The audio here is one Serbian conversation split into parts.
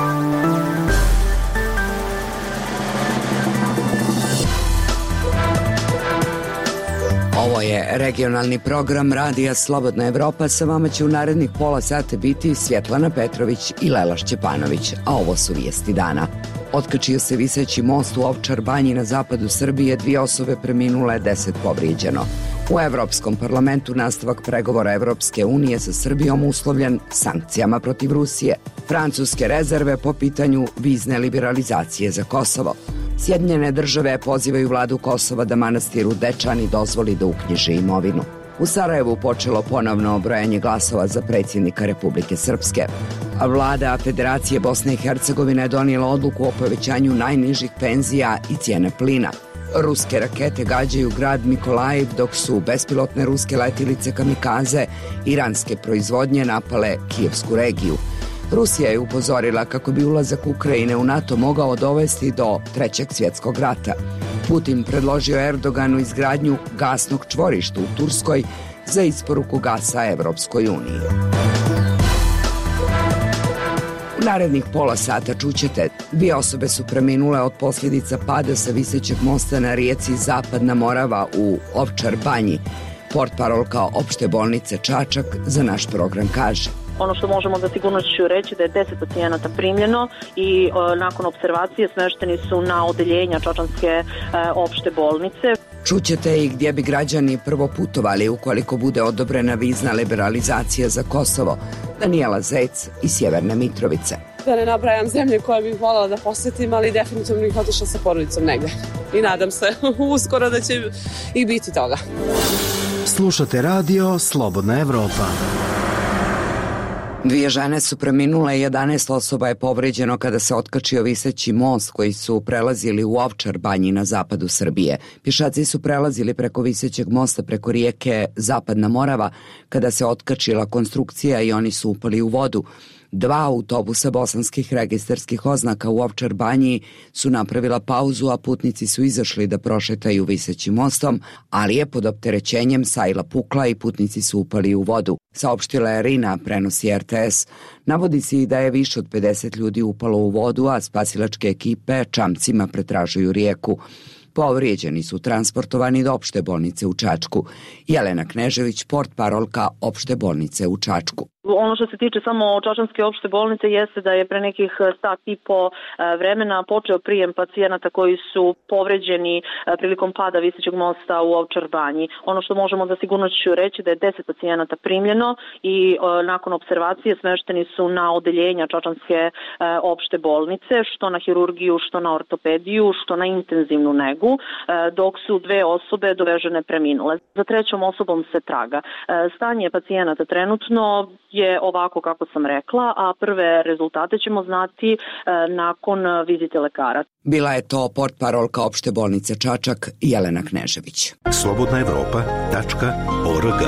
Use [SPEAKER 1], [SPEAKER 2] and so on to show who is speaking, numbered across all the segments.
[SPEAKER 1] Ovo je regionalni program Radija Slobodna Evropa. Sa vama će u narednih pola sata biti Svjetlana Petrović i Lela Šćepanović, a ovo su vijesti dana. Otkačio se viseći most u Ovčar Banji na zapadu Srbije, 2 osobe preminule, 10 povrijeđeno. U Evropskom parlamentu nastavak pregovora Evropske unije sa Srbijom uslovljen sankcijama protiv Rusije. Francuske rezerve po pitanju vizne liberalizacije za Kosovo. Sjedinjene države pozivaju vladu Kosova da manastiru Dečani dozvoli da uknjiži imovinu. U Sarajevu počelo ponovno brojanje glasova za predsjednika Republike Srpske. A vlada Federacije Bosne i Hercegovine je donijela odluku o povećanju najnižih penzija i cijene plina. Ruske rakete gađaju grad Mikolajiv, dok su bespilotne ruske letjelice kamikaze iranske proizvodnje napale Kijevsku regiju. Rusija je upozorila kako bi ulazak Ukrajine u NATO mogao dovesti do Trećeg svjetskog rata. Putin predložio Erdoganu izgradnju gasnog čvorišta u Turskoj za isporuku gasa Evropskoj uniji. U narednih pola sata čućete, 2 osobe su preminule od posljedica pada sa visećeg mosta na rijeci Zapadna Morava u Ovčar Banji. Portparolka opšte bolnice Čačak za naš program kaže:
[SPEAKER 2] ono što možemo za sigurnošću reći da je 10 pacijenata primljeno i nakon observacije smešteni su na odeljenja Čačanske opšte bolnice.
[SPEAKER 1] Čućete i gdje bi građani prvo putovali ukoliko bude odobrena vizna liberalizacija za Kosovo. Danijela Zec iz Sjeverne Mitrovice.
[SPEAKER 3] Da ne nabrajam zemlje koje bih voljela da posjetim, ali definitivno bih otišla sa porodicom negdje. I nadam se uskoro da će i biti toga.
[SPEAKER 4] Slušate radio Slobodna Evropa.
[SPEAKER 1] 2 žene su preminule, 11 osoba je povrijeđeno kada se otkačio viseći most koji su prelazili u Ovčar Banji na zapadu Srbije. Pješaci su prelazili preko visećeg mosta preko rijeke Zapadna Morava kada se otkačila konstrukcija i oni su upali u vodu. 2 autobusa bosanskih registarskih oznaka u Ovčar Banji su napravila pauzu, a putnici su izašli da prošetaju visećim mostom, ali je pod opterećenjem sajla pukla i putnici su upali u vodu. Saopštila je RINA, prenosi RTS. Navodi se i da je više od 50 ljudi upalo u vodu, a spasilačke ekipe čamcima pretražuju rijeku. Povrijeđeni su transportovani do opšte bolnice u Čačku. Jelena Knežević, portparolka opšte bolnice u Čačku.
[SPEAKER 2] Ono što se tiče samo Čačanske opšte bolnice jeste da je pre nekih sat i po vremena počeo prijem pacijenata koji su povređeni prilikom pada visećeg mosta u Ovčar Banji. Ono što možemo za sigurnošću reći da je 10 pacijenata primljeno i nakon observacije smešteni su na odeljenja Čačanske opšte bolnice, što na hirurgiju, što na ortopediju, što na intenzivnu negu, dok su 2 osobe dovežene preminule. Za 3. osobom se traga. Stanje pacijenata trenutno je ovako kako sam rekla, a prve rezultate ćemo znati nakon vizite lekara.
[SPEAKER 1] Bila je to portparolka opšte bolnice Čačak Jelena Knežević.
[SPEAKER 4] slobodnaevropa.org.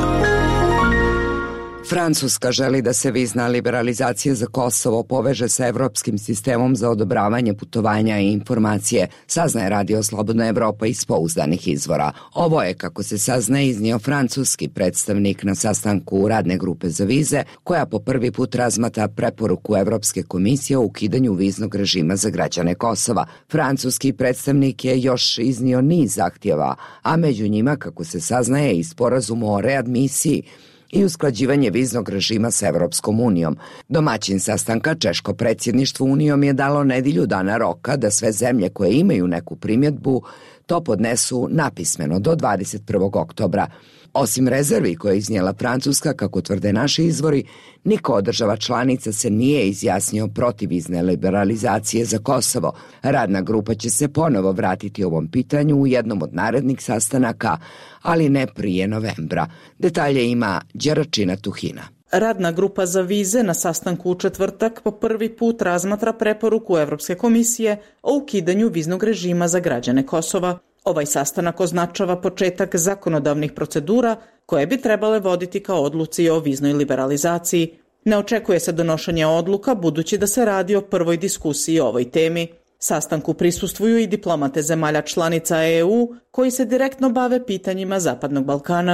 [SPEAKER 1] Francuska želi da se vizna liberalizacija za Kosovo poveže sa evropskim sistemom za odobravanje putovanja i informacije, saznaje Radio Slobodna Evropa iz pouzdanih izvora. Ovo je, kako se saznaje, iznio francuski predstavnik na sastanku radne grupe za vize, koja po prvi put razmatra preporuku Evropske komisije o ukidanju viznog režima za građane Kosova. Francuski predstavnik je još iznio niz zahtjeva, a među njima, kako se saznaje, i sporazum o readmisiji i usklađivanje viznog režima s Evropskom unijom. Domaćin sastanka, češko predsjedništvo unijom, je dalo nedjelju dana roka da sve zemlje koje imaju neku primjedbu to podnesu napismeno do 21. oktobra. Osim rezervi koje je iznijela Francuska, kako tvrde naši izvori, niko od država članica se nije izjasnio protiv vizne liberalizacije za Kosovo. Radna grupa će se ponovo vratiti ovom pitanju u jednom od narednih sastanaka, ali ne prije novembra. Detalje ima Đeračina Tuhina.
[SPEAKER 5] Radna grupa za vize na sastanku u četvrtak po prvi put razmatra preporuku Evropske komisije o ukidanju viznog režima za građane Kosova. Ovaj sastanak označava početak zakonodavnih procedura koje bi trebale voditi kao odluci o viznoj liberalizaciji. Ne očekuje se donošenje odluka budući da se radi o prvoj diskusiji o ovoj temi. Sastanku prisustvuju i diplomate zemalja članica EU koji se direktno bave pitanjima Zapadnog Balkana.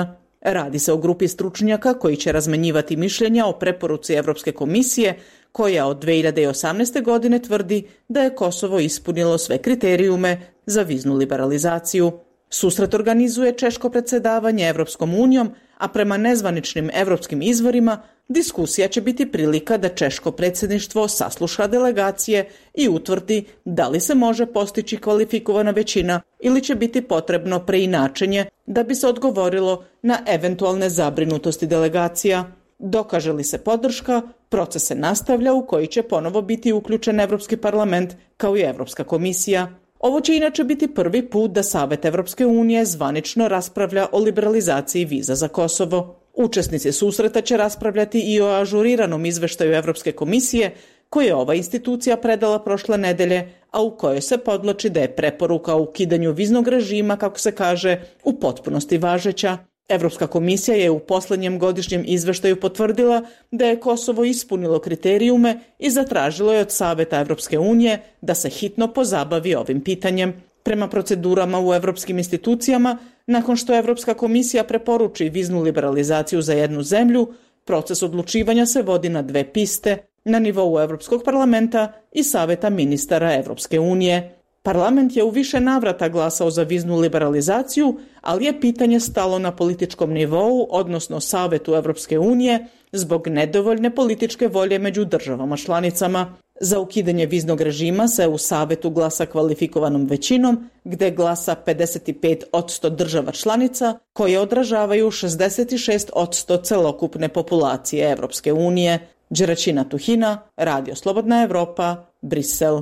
[SPEAKER 5] Radi se o grupi stručnjaka koji će razmenjivati mišljenja o preporuci Evropske komisije koja od 2018. godine tvrdi da je Kosovo ispunilo sve kriterijume za viznu liberalizaciju. Susret organizuje češko predsjedavanje Evropskom unijom, a prema nezvaničnim evropskim izvorima diskusija će biti prilika da češko predsjedništvo sasluša delegacije i utvrdi da li se može postići kvalifikovana većina ili će biti potrebno preinačenje da bi se odgovorilo na eventualne zabrinutosti delegacija. Dokaže li se podrška, proces se nastavlja u koji će ponovo biti uključen Evropski parlament kao i Evropska komisija. Ovo će inače biti prvi put da Savet Evropske unije zvanično raspravlja o liberalizaciji viza za Kosovo. Učesnici susreta će raspravljati i o ažuriranom izveštaju Evropske komisije koje je ova institucija predala prošle nedelje, a u kojoj se podvlači da je preporuka o ukidanju viznog režima, kako se kaže, u potpunosti važeća. Evropska komisija je u posljednjem godišnjem izveštaju potvrdila da je Kosovo ispunilo kriterijume i zatražilo je od Saveta Evropske unije da se hitno pozabavi ovim pitanjem. Prema procedurama u evropskim institucijama, nakon što Evropska komisija preporuči viznu liberalizaciju za jednu zemlju, proces odlučivanja se vodi na dve piste, na nivou Evropskog parlamenta i Saveta ministara Evropske unije. Parlament je u više navrata glasao za viznu liberalizaciju, ali je pitanje stalo na političkom nivou, odnosno Savetu Evropske unije, zbog nedovoljne političke volje među državama članicama. Za ukidanje viznog režima se u Savetu glasa kvalifikovanom većinom, gde glasa 55% država članica, koje odražavaju 66% celokupne populacije Evropske unije. Đeraćina Tuhina, Radio Slobodna Evropa, Brisel.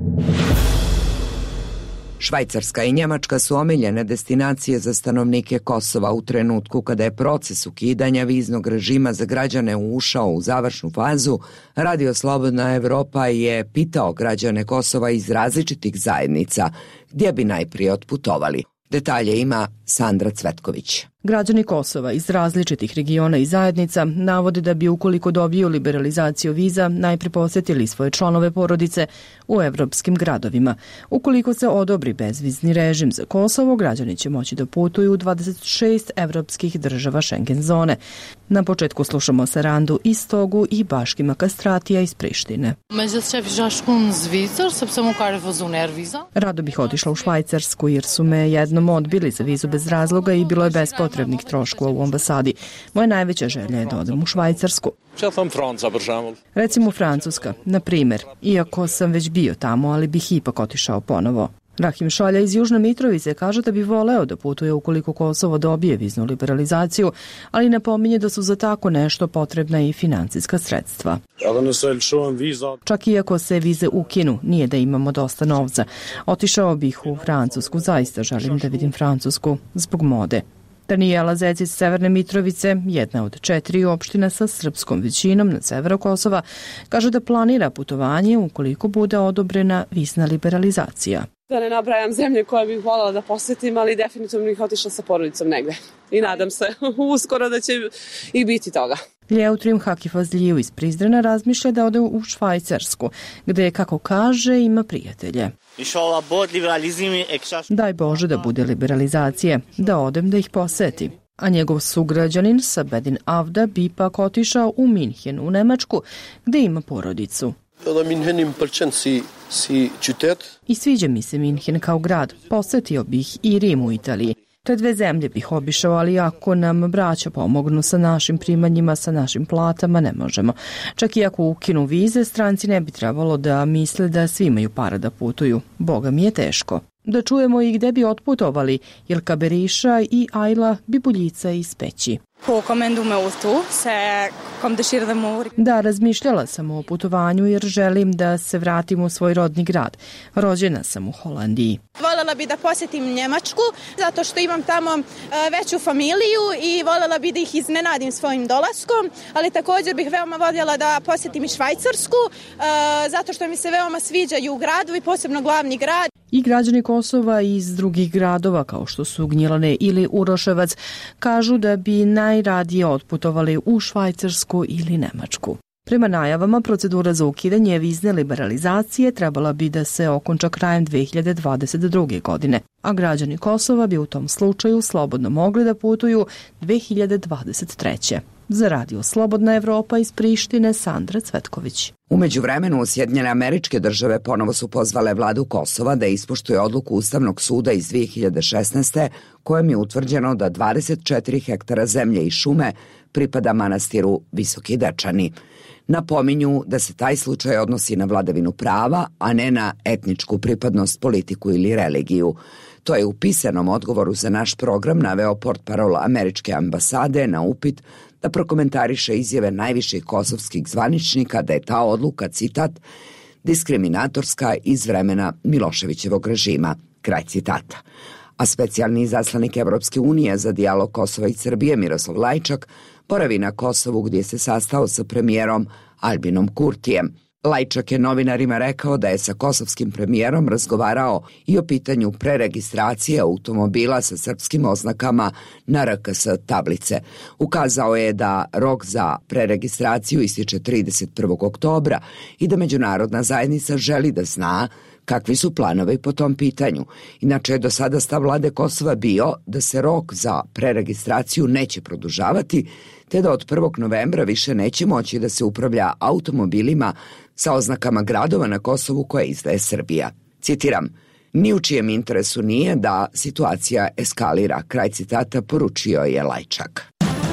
[SPEAKER 1] Švajcarska i Njemačka su omiljene destinacije za stanovnike Kosova u trenutku kada je proces ukidanja viznog režima za građane ušao u završnu fazu. Radio Slobodna Evropa je pitao građane Kosova iz različitih zajednica gdje bi najprije otputovali. Detalje ima Sandra Cvetković.
[SPEAKER 6] Građani Kosova iz različitih regiona i zajednica navode da bi ukoliko dobiju liberalizaciju viza najprije posjetili svoje članove porodice u evropskim gradovima. Ukoliko se odobri bezvizni režim za Kosovo, građani će moći da putuju u 26 evropskih država Schengen zone. Na početku slušamo Sarandu Istogu i Baškima Kastratija iz Prištine. Rado bih otišla u Švajcarsku jer su me jednom odbili za vizu bez razloga i bilo je bez potrebnih troškova u ambasadi. Moja najveća želja je da odem u Švajcarsku. Recimo Francuska, na primjer, iako sam već bio tamo, ali bih ipak otišao ponovo. Rahim Šalja iz Južne Mitrovice kaže da bi voleo da putuje ukoliko Kosovo dobije viznu liberalizaciju, ali napominje da su za tako nešto potrebna i financijska sredstva. Čak i ako se vize ukinu, nije da imamo dosta novca. Otišao bih u Francusku, zaista želim da vidim Francusku, zbog mode. Danijela Zec iz Severne Mitrovice, jedna od 4 opština sa srpskom većinom na severu Kosova, kaže da planira putovanje ukoliko bude odobrena vizna liberalizacija.
[SPEAKER 3] Da ne nabrajam zemlje koje bih voljela da posjetim, ali definitivno bih otišla sa porodicom negde. I nadam se uskoro da će i biti toga.
[SPEAKER 6] Ljeutrim Hakifazliju iz Prizrena razmišlja da ode u Švajcarsku, gde, kako kaže, ima prijatelje. Daj Bože da bude liberalizacije, da odem da ih poseti. A njegov sugrađanin Sabedin Avda bi ipak otišao u Minhen u Nemačku, gde ima porodicu. I sviđa mi se Minhen kao grad, posetio bih i Rim u Italiji. Te dve zemlje bih obišao, ali ako nam braća pomognu sa našim primanjima, sa našim platama, ne možemo. Čak i ako ukinu vize, stranci ne bi trebalo da misle da svi imaju para da putuju. Boga mi je teško. Da čujemo i gde bi otputovali Ilka Beriša i Ajla Bibuljica iz Peći. Da, razmišljala sam o putovanju jer želim da se vratim u svoj rodni grad. Rođena sam u Holandiji.
[SPEAKER 7] Voljela bi da posjetim Njemačku zato što imam tamo veću familiju i voljela bi da ih iznenadim svojim dolaskom, ali također bih veoma voljela da posjetim i Švajcarsku zato što mi se veoma sviđaju gradovi, posebno glavni grad.
[SPEAKER 6] I građani Kosova iz drugih gradova kao što su Gnjilane ili Uroševac kažu da bi najradije otputovali u Švajcarsku ili Nemačku. Prema najavama, procedura za ukidanje vizne liberalizacije trebala bi da se okonča krajem 2022. godine, a građani Kosova bi u tom slučaju slobodno mogli da putuju 2023. Za radio Slobodna Evropa iz Prištine, Sandra Cvetković.
[SPEAKER 1] U međuvremenu, Sjedinjene Američke Države ponovo su pozvale vladu Kosova da ispoštuje odluku Ustavnog suda iz 2016. kojem je utvrđeno da 24 hektara zemlje i šume pripada manastiru Visoki Dečani. Napominju da se taj slučaj odnosi na vladavinu prava, a ne na etničku pripadnost, politiku ili religiju. To je u pisanom odgovoru za naš program naveo portparol američke ambasade na upit da prokomentariše izjave najviših kosovskih zvaničnika da je ta odluka, citat, diskriminatorska iz vremena Miloševićevog režima, kraj citata. A specijalni izaslanik Evropske unije za dijalog Kosova i Srbije Miroslav Lajčak boravi na Kosovu gdje se sastao sa premijerom Albinom Kurtijem. Lajčak je novinarima rekao da je sa kosovskim premijerom razgovarao i o pitanju preregistracije automobila sa srpskim oznakama na RKS tablice. Ukazao je da rok za preregistraciju ističe 31. oktobra i da međunarodna zajednica želi da zna kakvi su planovi po tom pitanju. Inače je do sada stav vlade Kosova bio da se rok za preregistraciju neće produžavati, te da od 1. novembra više neće moći da se upravlja automobilima sa oznakama gradova na Kosovu koje izdaje Srbija. Citiram, ni u čijem interesu nije da situacija eskalira, kraj citata, poručio je Lajčak.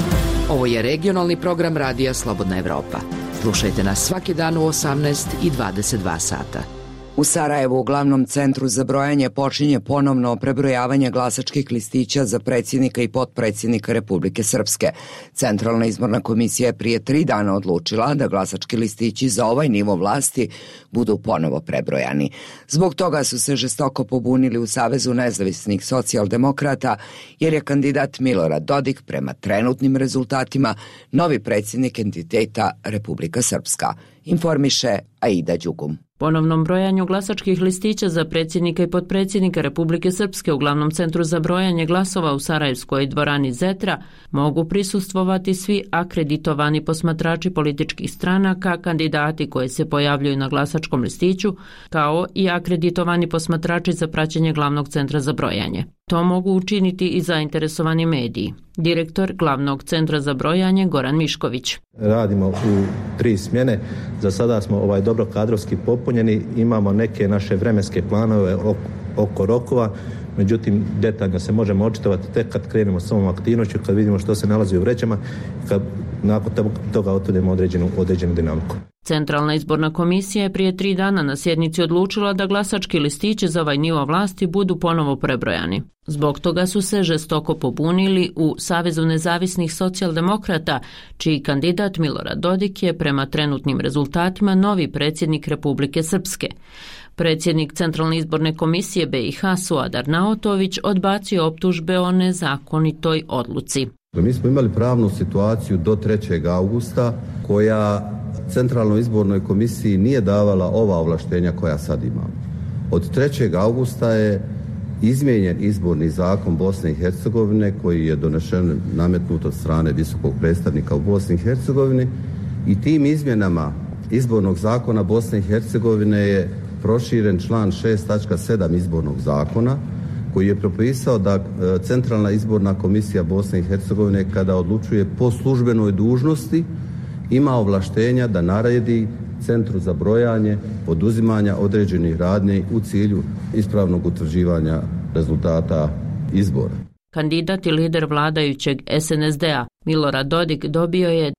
[SPEAKER 8] Ovo je regionalni program Radija Slobodna Evropa. Slušajte nas svaki dan u 18 i 22 sata.
[SPEAKER 1] U Sarajevu, u glavnom centru za brojanje, počinje ponovno prebrojavanje glasačkih listića za predsjednika i potpredsjednika Republike Srpske. Centralna izborna komisija je prije 3 dana odlučila da glasački listići za ovaj nivo vlasti budu ponovo prebrojani. Zbog toga su se žestoko pobunili u Savezu nezavisnih socijaldemokrata, jer je kandidat Milorad Dodik prema trenutnim rezultatima novi predsjednik entiteta Republika Srpska, informiše Aida Đugum.
[SPEAKER 9] Ponovnom brojanju glasačkih listića za predsjednika i potpredsjednika Republike Srpske u glavnom centru za brojanje glasova u Sarajevskoj dvorani Zetra mogu prisustvovati svi akreditovani posmatrači političkih stranaka, kandidati koji se pojavljuju na glasačkom listiću, kao i akreditovani posmatrači za praćenje glavnog centra za brojanje. To mogu učiniti i zainteresovani mediji. Direktor glavnog centra za brojanje Goran Mišković.
[SPEAKER 10] Radimo u 3 smjene. Za sada smo dobro kadrovski popunjeni. Imamo neke naše vremenske planove oko rokova. Međutim, detaljno se možemo očitovati tek kad krenemo s ovom aktivnošću, kad vidimo što se nalazi u vrećama, kad nakon toga utvrdimo određenu dinamiku.
[SPEAKER 9] Centralna izborna komisija je prije 3 dana na sjednici odlučila da glasački listići za ovaj nivo vlasti budu ponovo prebrojani. Zbog toga su se žestoko pobunili u Savezu nezavisnih socijaldemokrata, čiji kandidat Milorad Dodik je prema trenutnim rezultatima novi predsjednik Republike Srpske. Predsjednik Centralne izborne komisije BiH Suadar Naotović odbacio optužbe o nezakonitoj odluci.
[SPEAKER 11] Mi smo imali pravnu situaciju do 3. augusta koja Centralnoj izbornoj komisiji nije davala ova ovlaštenja koja sad imamo. Od 3. augusta je izmijenjen izborni zakon Bosne i Hercegovine koji je donešen, nametnut od strane visokog predstavnika u Bosni i Hercegovini, i tim izmjenama izbornog zakona Bosne i Hercegovine je proširen član 6.7 izbornog zakona koji je propisao da Centralna izborna komisija Bosne i Hercegovine kada odlučuje po službenoj dužnosti ima ovlaštenja da naredi centru za brojanje poduzimanja određenih radnji u cilju ispravnog utvrđivanja rezultata izbora.
[SPEAKER 9] Kandidat i lider vladajućeg SNSD-a Milorad Dodik dobio je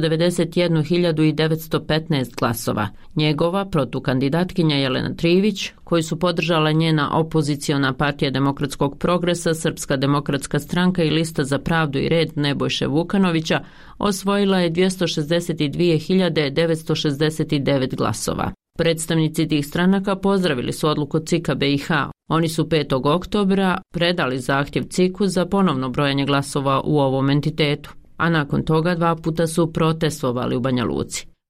[SPEAKER 9] 291.915 glasova. Njegova protukandidatkinja Jelena Trivić, koju su podržala njena opoziciona partija Demokratskog progresa, Srpska demokratska stranka i Lista za pravdu i red Nebojše Vukanovića, osvojila je 262.969 glasova. Predstavnici tih stranaka pozdravili su odluku CIK-a BiH. Oni su 5. oktobra predali zahtjev CIK-u za ponovno brojanje glasova u ovom entitetu, a nakon toga 2 puta su protestovali u Banja Luci.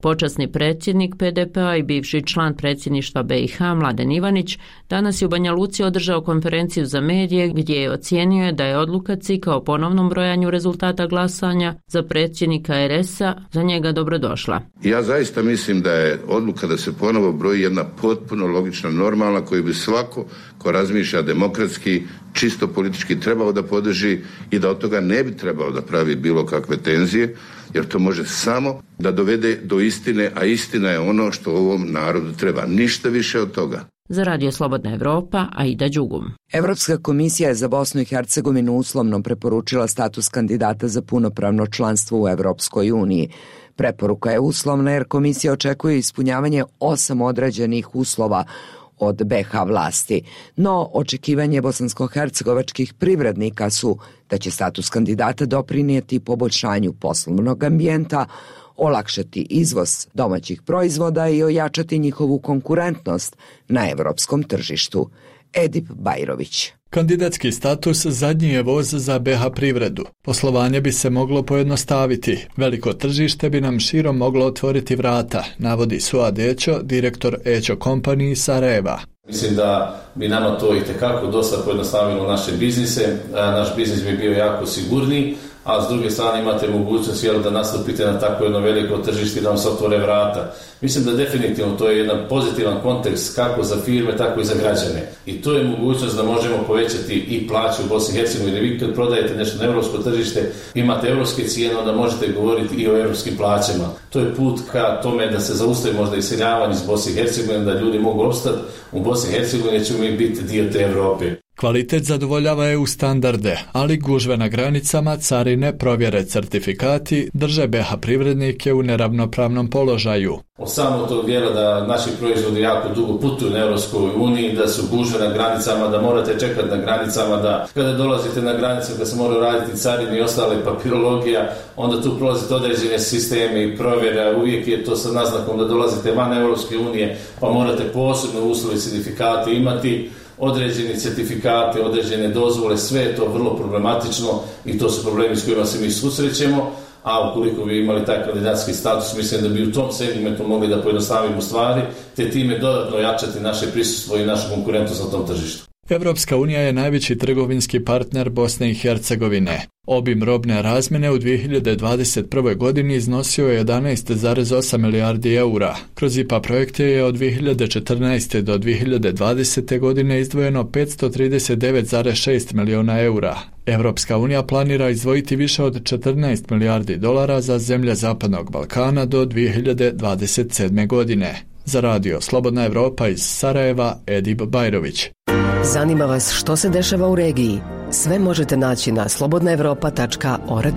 [SPEAKER 9] Počasni predsjednik PDP-a i bivši član predsjedništva BiH Mladen Ivanić danas je u Banja Luci održao konferenciju za medije gdje je ocijenio da je odluka CIK-a o ponovnom brojanju rezultata glasanja za predsjednika RS-a za njega dobrodošla.
[SPEAKER 12] Ja zaista mislim da je odluka da se ponovo broji jedna potpuno logična, normalna, koju bi svako ko razmišlja demokratski, čisto politički trebao da podrži i da od toga ne bi trebao da pravi bilo kakve tenzije, jer to može samo da dovede do istine, a istina je ono što ovom narodu treba. Ništa više od toga.
[SPEAKER 9] Za Radio Slobodna Evropa, Aida Đugum.
[SPEAKER 1] Evropska komisija je za Bosnu i Hercegovinu uslovno preporučila status kandidata za punopravno članstvo u Evropskoj uniji. Preporuka je uslovna jer komisija očekuje ispunjavanje 8 određenih uslova od BiH vlasti, no očekivanje bosansko-hercegovačkih privrednika su da će status kandidata doprinijeti poboljšanju poslovnog ambijenta, olakšati izvoz domaćih proizvoda i ojačati njihovu konkurentnost na evropskom tržištu. Edip Bajrović.
[SPEAKER 13] Kandidatski status zadnji je voz za BiH privredu. Poslovanje bi se moglo pojednostaviti. Veliko tržište bi nam širom moglo otvoriti vrata, navodi Suad Ećo, direktor Ećo Company iz Sarajeva.
[SPEAKER 14] Mislim da bi nama to itekako dosta pojednostavilo naše biznise, naš biznis bi bio jako sigurniji, a s druge strane imate mogućnost da nastupite na tako jedno veliko tržište i da vam se otvore vrata. Mislim da definitivno to je jedan pozitivan kontekst kako za firme, tako i za građane. I to je mogućnost da možemo povećati i plaće u Bosni i Hercegovini. Vi kad prodajete nešto na evropsko tržište, imate evropske cijene, onda možete govoriti i o evropskim plaćama. To je put ka tome da se zaustavi možda iseljavanje iz Bosne i Hercegovine, da ljudi mogu opstati u Bosni i Hercegovini, ćemo mi biti dio te Evrope.
[SPEAKER 13] Kvalitet zadovoljava EU standarde, ali gužve na granicama, carine, provjere, certifikati drže BiH privrednike u neravnopravnom položaju.
[SPEAKER 14] Od samog tog dijela da naši proizvodi jako dugo putuju na Europskoj uniji, da su gužve na granicama, da morate čekati na granicama, da kada dolazite na granicu da se moraju raditi carini i ostale papirologija, onda tu prolazite određene sisteme i provjera, uvijek je to sa naznakom da dolazite van Europske unije, pa morate posebno uslove i certifikate imati, određeni certifikati, određene dozvole, sve je to vrlo problematično i to su problemi s kojima se mi susrećemo, a ukoliko bi imali taj kandidatski status, mislim da bi u tom segmentu mogli da pojednostavimo stvari, te time dodatno jačati naše prisustvo i našu konkurentnost na tom tržištu.
[SPEAKER 13] Evropska unija je najveći trgovinski partner Bosne i Hercegovine. Obim robne razmjene u 2021. godini iznosio je 11,8 milijardi eura. Kroz IPA projekte je od 2014. do 2020. godine izdvojeno 539,6 miliona eura. Evropska unija planira izdvojiti više od 14 milijardi dolara za zemlje Zapadnog Balkana do 2027. godine. Za Radio Slobodna Evropa iz Sarajeva, Edip Bajrović.
[SPEAKER 15] Zanima vas što se dešava u regiji? Sve možete naći na slobodnaevropa.org.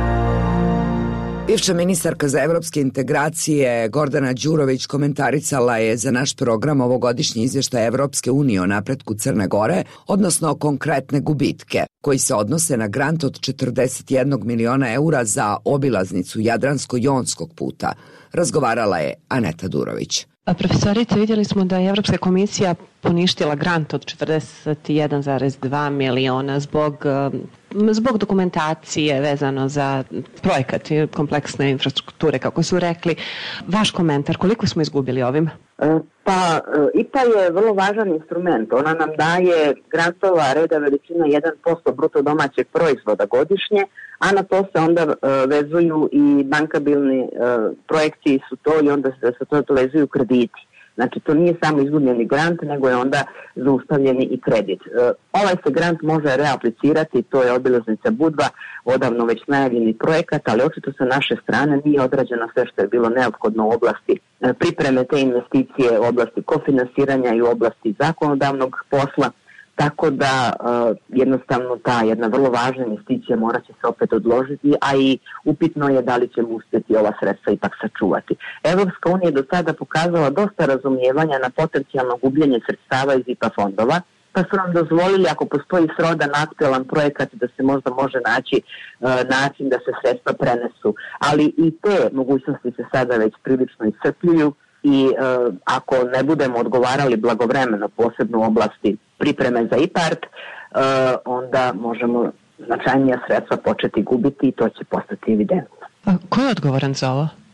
[SPEAKER 1] Bivša ministarka za evropske integracije Gordana Đurović komentarisala je za naš program ovogodišnji izvještaj Evropske unije o napretku Crne Gore, odnosno konkretne gubitke, koji se odnose na grant od 41 miliona eura za obilaznicu Jadransko-Jonskog puta. Razgovarala je Aneta Durović.
[SPEAKER 16] Profesorice, vidjeli smo da je Evropska komisija poništila grant od 41,2 miliona zbog dokumentacije vezano za projekat i kompleksne infrastrukture, kako su rekli. Vaš komentar, koliko smo izgubili ovim?
[SPEAKER 17] Pa, IPA je vrlo važan instrument. Ona nam daje grantova reda veličina 1% bruto domaćeg proizvoda godišnje, a na to se onda vezuju i bankabilni projekti su to i onda se to vezuju krediti. Znači, to nije samo izgubljeni grant, nego je onda zaustavljeni i kredit. Ovaj se grant može reaplicirati, to je obilaznica Budva, odavno već najavljeni projekat, ali očito sa naše strane nije odrađeno sve što je bilo neophodno u oblasti pripreme te investicije, u oblasti kofinansiranja i u oblasti zakonodavnog posla. Tako da jednostavno ta jedna vrlo važna investicija morat će se opet odložiti, a i upitno je da li ćemo uspjeti ova sredstva ipak sačuvati. Evropska unija je do sada pokazala dosta razumijevanja na potencijalno gubljenje sredstava iz IPA fondova, pa su nam dozvolili ako postoji srodan aktualan projekat da se možda može naći način da se sredstva prenesu. Ali i te mogućnosti se sada već prilično iscrpljuju i ako ne budemo odgovarali blagovremeno, posebno u oblasti pripreme za IPART, onda možemo značajnija sredstva početi gubiti i to će postati evidentno.
[SPEAKER 16] Ko je odgovoran za ovo?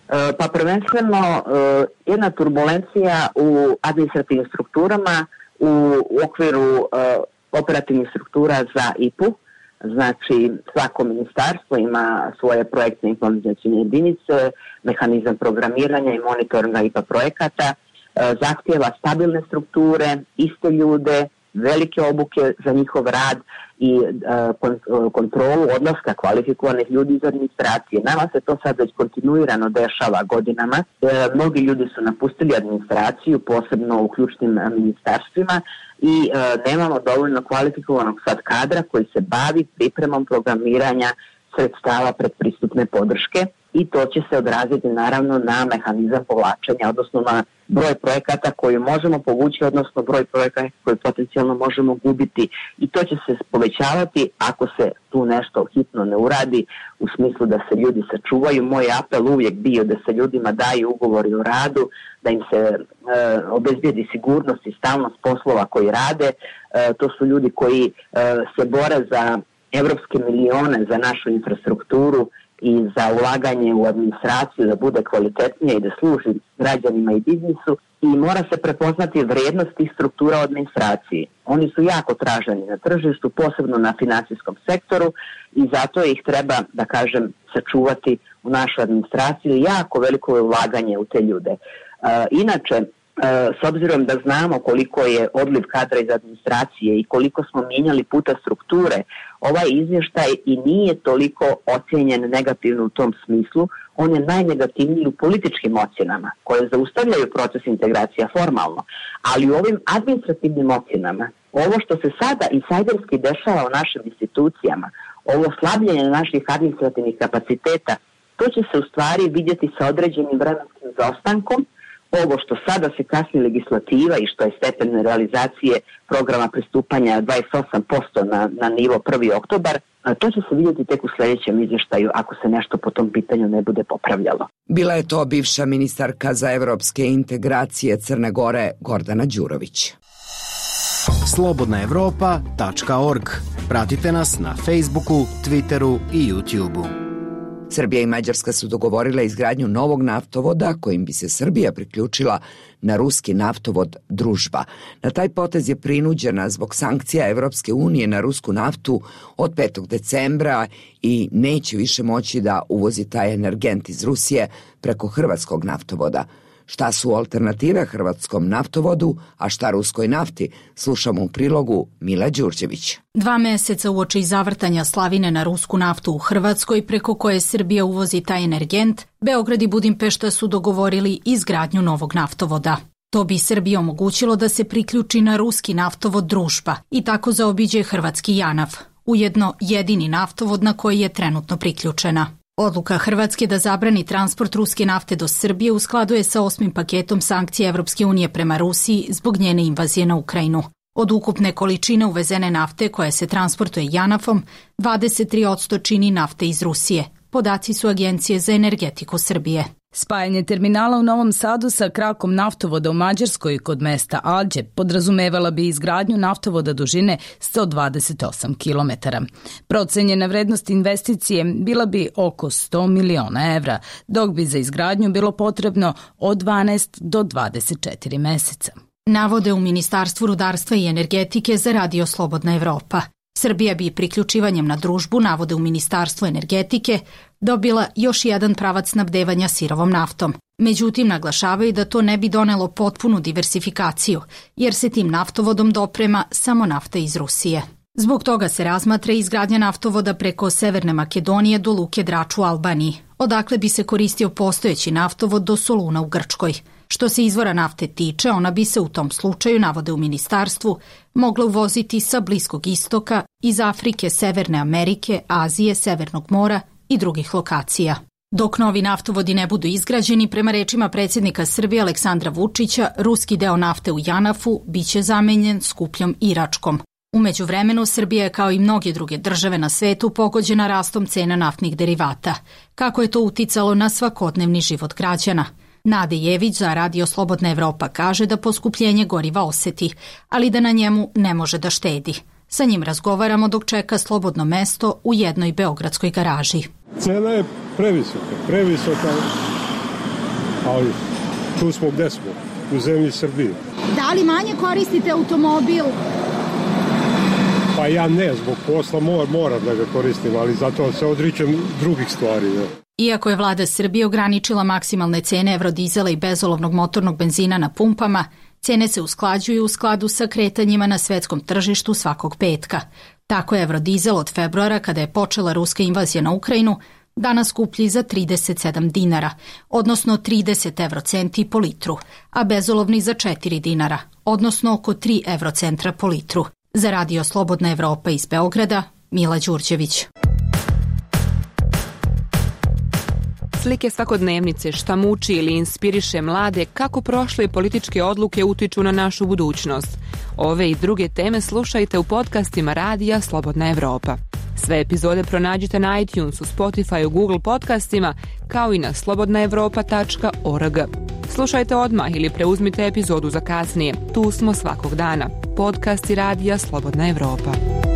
[SPEAKER 17] Pa prvenstveno jedna turbulencija u administrativnim strukturama u okviru operativnih struktura za IPA-u. Znači, svako ministarstvo ima svoje projektne implementacijne jedinice, mehanizam programiranja i monitoringa IPA projekata, zahtjeva stabilne strukture, iste ljude, velike obuke za njihov rad i kontrolu odlaska kvalifikovanih ljudi iz administracije. Nama se to sad već kontinuirano dešava godinama. Mnogi ljudi su napustili administraciju, posebno u ključnim ministarstvima, i nemamo dovoljno kvalifikovanog sad kadra koji se bavi pripremom programiranja sredstava predpristupne podrške, i to će se odraziti naravno na mehanizam povlačenja, odnosno na broj projekata koji možemo povući, odnosno broj projekata koji potencijalno možemo gubiti, i to će se povećavati ako se tu nešto hitno ne uradi, u smislu da se ljudi sačuvaju. Moj apel uvijek bio da se ljudima daju ugovori o radu, da im se obezbijedi sigurnost i stalnost poslova koji rade. To su ljudi koji se bore za evropske milione za našu infrastrukturu i za ulaganje u administraciju da bude kvalitetnije i da služi građanima i biznisu, i mora se prepoznati vrijednost tih struktura u administraciji. Oni su jako traženi na tržištu, posebno na financijskom sektoru, i zato ih treba, da kažem, sačuvati u našu administraciju. Jako veliko je ulaganje u te ljude. Inače, s obzirom da znamo koliko je odliv kadra iz administracije i koliko smo mijenjali puta strukture, ovaj izvještaj i nije toliko ocijenjen negativno u tom smislu. On je najnegativniji u političkim ocjenama koje zaustavljaju proces integracija formalno, ali u ovim administrativnim ocjenama, ovo što se sada insajderski dešava u našim institucijama, ovo slabljenje naših administrativnih kapaciteta, to će se u stvari vidjeti sa određenim vremenskim zaostankom. Ovo što sada se kasni legislativa i što je stepen realizacije programa pristupanja 28% na nivo 1. oktobar, to će se vidjeti tek u sljedećem izvještaju ako se nešto po tom pitanju ne bude popravljalo.
[SPEAKER 1] Bila je to bivša ministarka za evropske integracije Crne Gore Gordana Đurović.
[SPEAKER 4] slobodnaevropa.org. Pratite nas na Facebooku, Twitteru i YouTubeu.
[SPEAKER 1] Srbija i Mađarska su dogovorile izgradnju novog naftovoda kojim bi se Srbija priključila na ruski naftovod Družba. Na taj potez je prinuđena zbog sankcija Evropske unije na rusku naftu od 5. decembra i neće više moći da uvozi taj energent iz Rusije preko hrvatskog naftovoda. Šta su alternative hrvatskom naftovodu, a šta ruskoj nafti, slušamo u prilogu Mila Đurđević.
[SPEAKER 18] 2 meseca uoči zavrtanja slavine na rusku naftu u Hrvatskoj, preko koje Srbija uvozi taj energent, Beograd i Budimpešta su dogovorili izgradnju novog naftovoda. To bi Srbiji omogućilo da se priključi na ruski naftovod Družba i tako zaobiđe hrvatski JANAF, ujedno jedini naftovod na koji je trenutno priključena. Odluka Hrvatske da zabrani transport ruske nafte do Srbije u skladu je sa 8. paketom sankcija Evropske unije prema Rusiji zbog njene invazije na Ukrajinu. Od ukupne količine uvezene nafte koja se transportuje JANAF-om, 23% čini nafte iz Rusije. Podaci su Agencije za energetiku Srbije.
[SPEAKER 19] Spajanje terminala u Novom Sadu sa krakom naftovoda u Mađarskoj kod mesta Alđe podrazumevala bi izgradnju naftovoda dužine 128 km. Procenjena vrednost investicije bila bi oko 100 miliona evra, dok bi za izgradnju bilo potrebno od 12 do 24 meseca.
[SPEAKER 18] Navode u Ministarstvu rudarstva i energetike za Radio Slobodna Evropa. Srbija bi priključivanjem na Družbu, navode u Ministarstvu energetike, dobila još jedan pravac snabdevanja sirovom naftom. Međutim, naglašavaju da to ne bi donelo potpunu diversifikaciju, jer se tim naftovodom doprema samo nafta iz Rusije. Zbog toga se razmatra izgradnja naftovoda preko Severne Makedonije do luke Drač u Albaniji, odakle bi se koristio postojeći naftovod do Soluna u Grčkoj. Što se izvora nafte tiče, ona bi se u tom slučaju, navode u ministarstvu, mogla uvoziti sa Bliskog istoka, iz Afrike, Severne Amerike, Azije, Severnog mora i drugih lokacija. Dok novi naftovodi ne budu izgrađeni, prema rečima predsjednika Srbije Aleksandra Vučića, ruski deo nafte u JANAF-u biće zamenjen skupljom iračkom. U međuvremenu, Srbija je kao i mnoge druge države na svetu pogođena rastom cena naftnih derivata. Kako je to uticalo na svakodnevni život građana? Nade Jević za Radio Slobodna Evropa kaže da poskupljenje goriva oseti, ali da na njemu ne može da štedi. Sa njim razgovaramo dok čeka slobodno mesto u jednoj beogradskoj garaži.
[SPEAKER 20] Cena je previsoka ali tu smo gde smo, u zemlji Srbije.
[SPEAKER 21] Da li manje koristite automobil?
[SPEAKER 20] Pa ja ne, zbog posla moram da ga koristim, ali zato se odričem drugih stvari. Ne?
[SPEAKER 18] Iako je vlada Srbije ograničila maksimalne cene evrodizela i bezolovnog motornog benzina na pumpama, cene se usklađuju u skladu sa kretanjima na svetskom tržištu svakog petka. Tako je evrodizel od februara, kada je počela ruska invazija na Ukrajinu, danas skuplji za 37 dinara, odnosno 30 evrocenti po litru, a bezolovni za 4 dinara, odnosno oko 3 evrocentra po litru. Za Radio Slobodna Evropa iz Beograda, Mila Đurđević.
[SPEAKER 22] Slike svakodnevnice, šta muči ili inspiriše mlade, kako prošle političke odluke utiču na našu budućnost. Ove i druge teme slušajte u podcastima Radija Slobodna Evropa. Sve epizode pronađite na iTunesu, Spotifyu, Google podcastima, kao i na slobodnaevropa.org. Slušajte odmah ili preuzmite epizodu za kasnije. Tu smo svakog dana. Podcasti Radija Slobodna Evropa.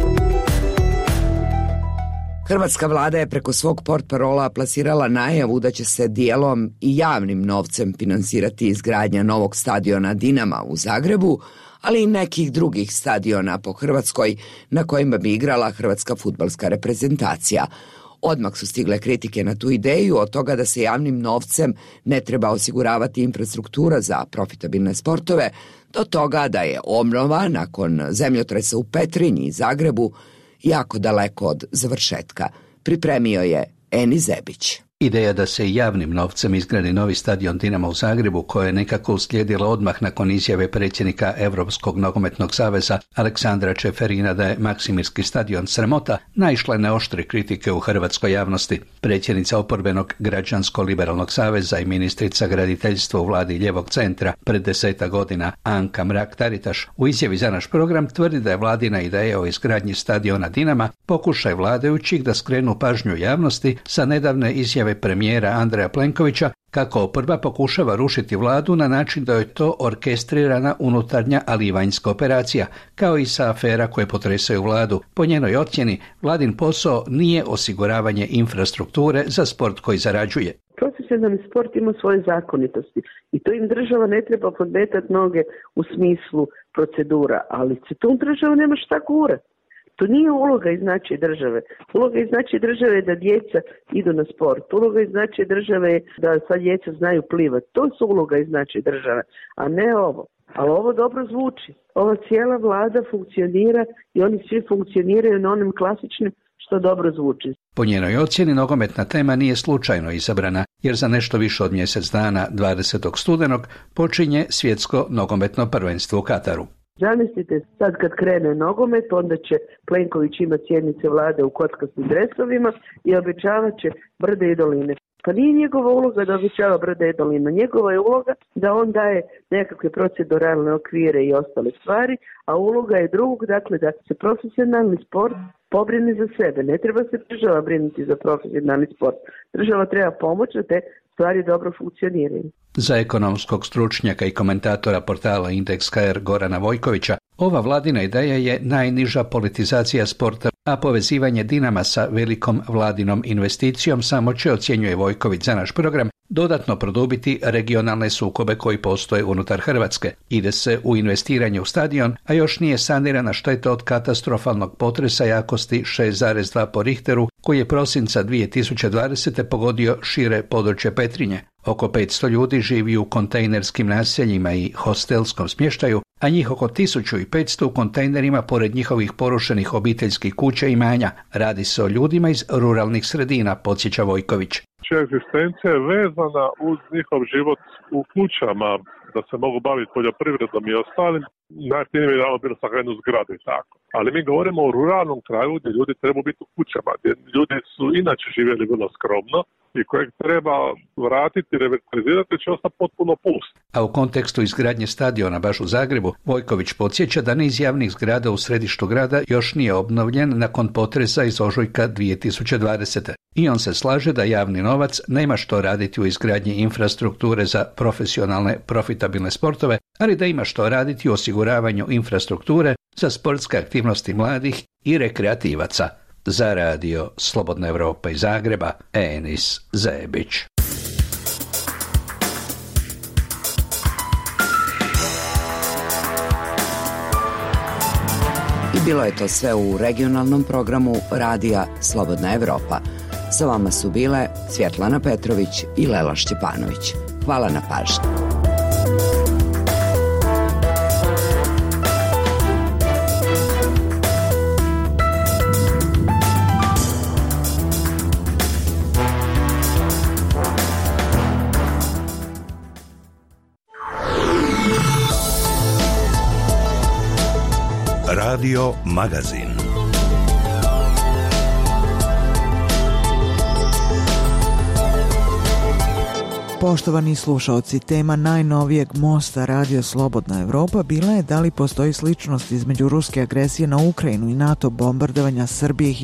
[SPEAKER 1] Hrvatska vlada je preko svog portparola plasirala najavu da će se dijelom i javnim novcem finansirati izgradnja novog stadiona Dinama u Zagrebu, ali i nekih drugih stadiona po Hrvatskoj na kojima bi igrala hrvatska fudbalska reprezentacija. Odmah su stigle kritike na tu ideju, od toga da se javnim novcem ne treba osiguravati infrastruktura za profitabilne sportove, do toga da je obnova nakon zemljotresa u Petrinji i Zagrebu jako daleko od završetka. Pripremio je Eni Zebić.
[SPEAKER 23] Ideja da se javnim novcem izgradi novi stadion Dinama u Zagrebu, koja je nekako uslijedila odmah nakon izjave predsjednika Europskog nogometnog saveza Aleksandra Čeferina da je Maksimirski stadion sramota, naišla je na oštre kritike u hrvatskoj javnosti. Predsjednica oporbenog Građansko-liberalnog saveza i ministrica graditeljstva u vladi Ljevog centra pred 10 godina Anka Mrak-Taritaš u izjavi za naš program tvrdi da je vladina ideja o izgradnji stadiona Dinama pokušaj vladajućih da skrenu pažnju javnosti sa nedavne izjave premijera Andreja Plenkovića kako oporba pokušava rušiti vladu na način da je to orkestrirana unutarnja, ali i vanjska operacija, kao i sa afera koje potresaju vladu. Po njenoj ocjeni, vladin posao nije osiguravanje infrastrukture za sport koji zarađuje.
[SPEAKER 24] Profesionalni sport ima svoje zakonitosti i to im država ne treba podmetati noge u smislu procedura, ali se tu država nema šta gurati. To nije uloga i značaj države. Uloga i značaj države je da djeca idu na sport. Uloga i značaj države je da sva djeca znaju plivati. To su uloga i značaj države, a ne ovo. Ali ovo dobro zvuči. Ova cijela vlada funkcionira i oni svi funkcioniraju na onim klasičnim što dobro zvuči.
[SPEAKER 23] Po njenoj ocjeni nogometna tema nije slučajno izabrana, jer za nešto više od mjesec dana, 20. studenog, počinje svjetsko nogometno prvenstvo u Kataru.
[SPEAKER 24] Zamislite, sad kad krene nogomet, onda će Plenković imati sjednice vlade u kockastim dresovima i obećavat će brde i doline. Pa nije njegova uloga da obećava brde i doline. Njegova je uloga da on daje nekakve proceduralne okvire i ostale stvari, a uloga je drugog, dakle da se profesionalni sport pobrini za sebe. Ne treba se država brinuti za profesionalni sport. Država treba pomoći da te stvari dobro funkcioniraju.
[SPEAKER 23] Za ekonomskog stručnjaka i komentatora portala Indeks.hr Gorana Vojkovića, ova vladina ideja je najniža politizacija sporta, a povezivanje Dinama sa velikom vladinom investicijom samo će, ocjenjuje Vojković za naš program, dodatno produbiti regionalne sukobe koji postoje unutar Hrvatske. Ide se u investiranje u stadion, a još nije sanirana šteta od katastrofalnog potresa jakosti 6,2 po Richteru, koji je prosinca 2020. pogodio šire područje Petrinje. Oko 500 ljudi živi u kontejnerskim naseljima i hostelskom smještaju, a njih oko 1500 u kontejnerima pored njihovih porušenih obiteljskih kuća i imanja. Radi se o ljudima iz ruralnih sredina, podsjeća Vojković.
[SPEAKER 25] Egzistencija je vezana uz njihov život u kućama, da se mogu baviti poljoprivredom i ostalim. Najjeftinije bi dalo bilo sagranu zgradu i tako. Ali mi govorimo o ruralnom kraju gdje ljudi trebaju biti u kućama, gdje ljudi su inače živjeli vrlo skromno i kojeg treba vratiti, revitalizirati, će ostati potpuno pust.
[SPEAKER 23] A u kontekstu izgradnje stadiona baš u Zagrebu, Vojković podsjeća da niz javnih zgrada u središtu grada još nije obnovljen nakon potresa iz ožujka 2020. I on se slaže da javni novac nema što raditi u izgradnji infrastrukture za profesionalne, profitabilne sportove, ali da ima što raditi u osiguravanju infrastrukture za sportske aktivnosti mladih i rekreativaca. Za radio Slobodna Evropa iz Zagreba, Enis Zebić.
[SPEAKER 1] Bilo je to sve u regionalnom programu Radija Slobodna Evropa. Sa vama su bile Svjetlana Petrović i Lela Šćepanović. Hvala na pažnji.
[SPEAKER 2] Radio Magazin.
[SPEAKER 3] Poštovani slušaoci, tema najnovijeg mosta Radio Slobodna Evropa bila je da li postoji sličnost između ruske agresije na Ukrajinu i NATO bombardovanja Srbije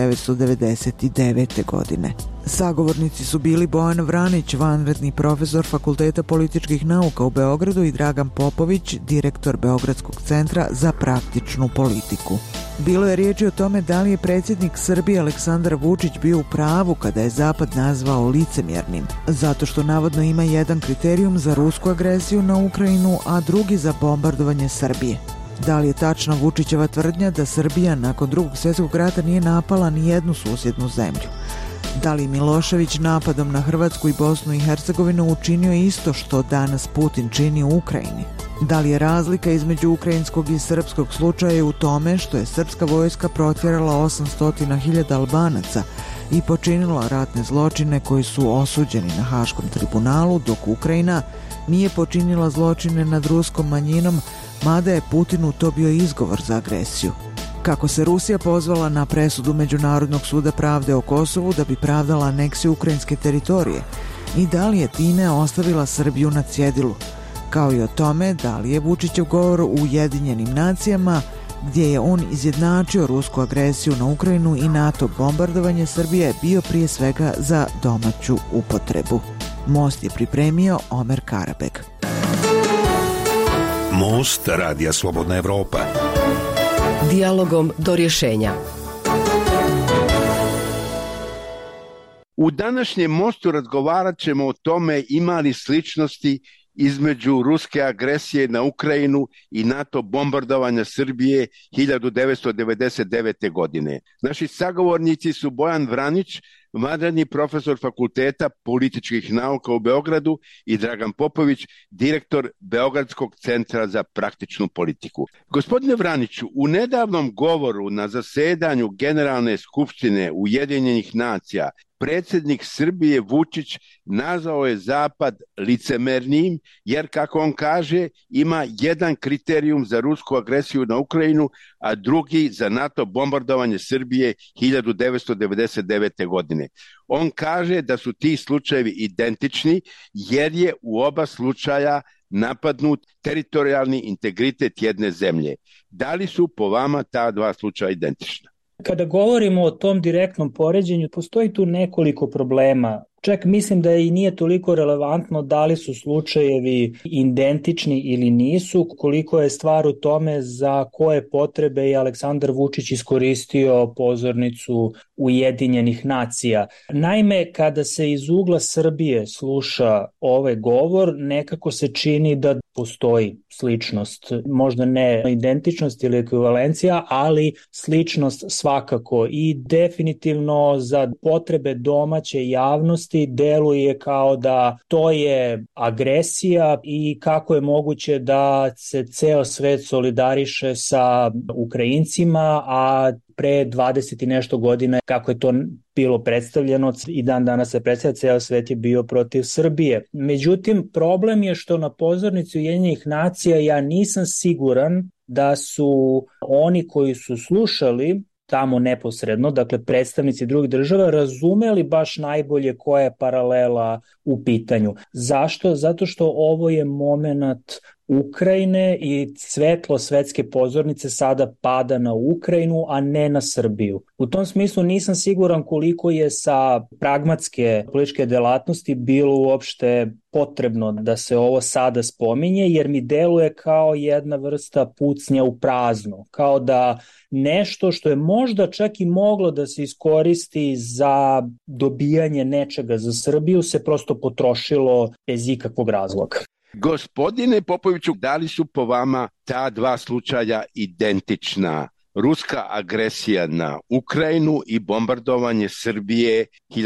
[SPEAKER 3] 1999. godine. Sagovornici su bili Bojan Vranić, vanredni profesor Fakulteta političkih nauka u Beogradu, i Dragan Popović, direktor Beogradskog centra za praktičnu politiku. Bilo je riječi o tome da li je predsjednik Srbije Aleksandar Vučić bio u pravu kada je Zapad nazvao licemjernim, zato što navodno ima jedan kriterijum za rusku agresiju na Ukrajinu, a drugi za bombardovanje Srbije. Da li je tačna Vučićeva tvrdnja da Srbija nakon Drugog svjetskog rata nije napala ni jednu susjednu zemlju? Da li Milošević napadom na Hrvatsku i Bosnu i Hercegovinu učinio isto što danas Putin čini u Ukrajini? Da li je razlika između ukrajinskog i srpskog slučaja u tome što je srpska vojska protjerala 800.000 Albanaca i počinila ratne zločine koji su osuđeni na Haškom tribunalu, dok Ukrajina nije počinila zločine nad ruskom manjinom, mada je Putinu to bio izgovor za agresiju? Kako se Rusija pozvala na presudu Međunarodnog suda pravde o Kosovu da bi pravdala aneksiju ukrajinske teritorije, i da li je time ostavila Srbiju na cjedilu, kao i o tome da li je Vučićev govor u Ujedinjenim nacijama, gdje je on izjednačio rusku agresiju na Ukrajinu i NATO bombardovanje Srbije, bio prije svega za domaću upotrebu. Most je pripremio Omer Karabeg.
[SPEAKER 2] Most Radija Slobodna Evropa.
[SPEAKER 15] Dijalogom do rješenja.
[SPEAKER 5] U današnjem mostu razgovarat ćemo o tome ima li sličnosti između ruske agresije na Ukrajinu i NATO bombardovanja Srbije 1999. godine. Naši sagovornici su Bojan Vranić, vanredni profesor Fakulteta političkih nauka u Beogradu, i Dragan Popović, direktor Beogradskog centra za praktičnu politiku. Gospodine Vraniću, u nedavnom govoru na zasedanju Generalne skupštine Ujedinjenih nacija predsjednik Srbije Vučić nazvao je Zapad licemernim, jer, kako on kaže, ima jedan kriterijum za rusku agresiju na Ukrajinu, a drugi za NATO bombardovanje Srbije 1999. godine. On kaže da su ti slučajevi identični, jer je u oba slučaja napadnut teritorijalni integritet jedne zemlje. Da li su po vama ta dva slučaja identična?
[SPEAKER 6] Kada govorimo o tom direktnom poređenju, postoji tu nekoliko problema. Čak mislim da i nije toliko relevantno da li su slučajevi identični ili nisu, koliko je stvar u tome za koje potrebe je Aleksandar Vučić iskoristio pozornicu Ujedinjenih nacija. Naime, kada se iz ugla Srbije sluša ovaj govor, nekako se čini da postoji sličnost, možda ne identičnost ili ekvivalencija, ali sličnost svakako, i definitivno za potrebe domaće javnosti deluje kao da to je agresija i kako je moguće da se ceo svet solidariše sa Ukrajincima, a pre 20 i nešto godina, kako je to bilo predstavljeno, i dan danas se predstavlja, ceo svet je bio protiv Srbije. Međutim, problem je što na pozornici Ujedinjenih nacija ja nisam siguran da su oni koji su slušali tamo neposredno, dakle predstavnici drugih država, razumeli baš najbolje koja je paralela u pitanju. Zašto? Zato što ovo je moment Ukrajine i svetlo svetske pozornice sada pada na Ukrajinu, a ne na Srbiju. U tom smislu nisam siguran koliko je sa pragmatske političke delatnosti bilo uopšte potrebno da se ovo sada spominje, jer mi deluje kao jedna vrsta pucnja u prazno, kao da nešto što je možda čak i moglo da se iskoristi za dobijanje nečega za Srbiju se prosto potrošilo bez ikakvog razloga.
[SPEAKER 5] Gospodine Popoviću, da li su po vama ta dva slučaja identična? ruska agresija na Ukrajinu i bombardovanje Srbije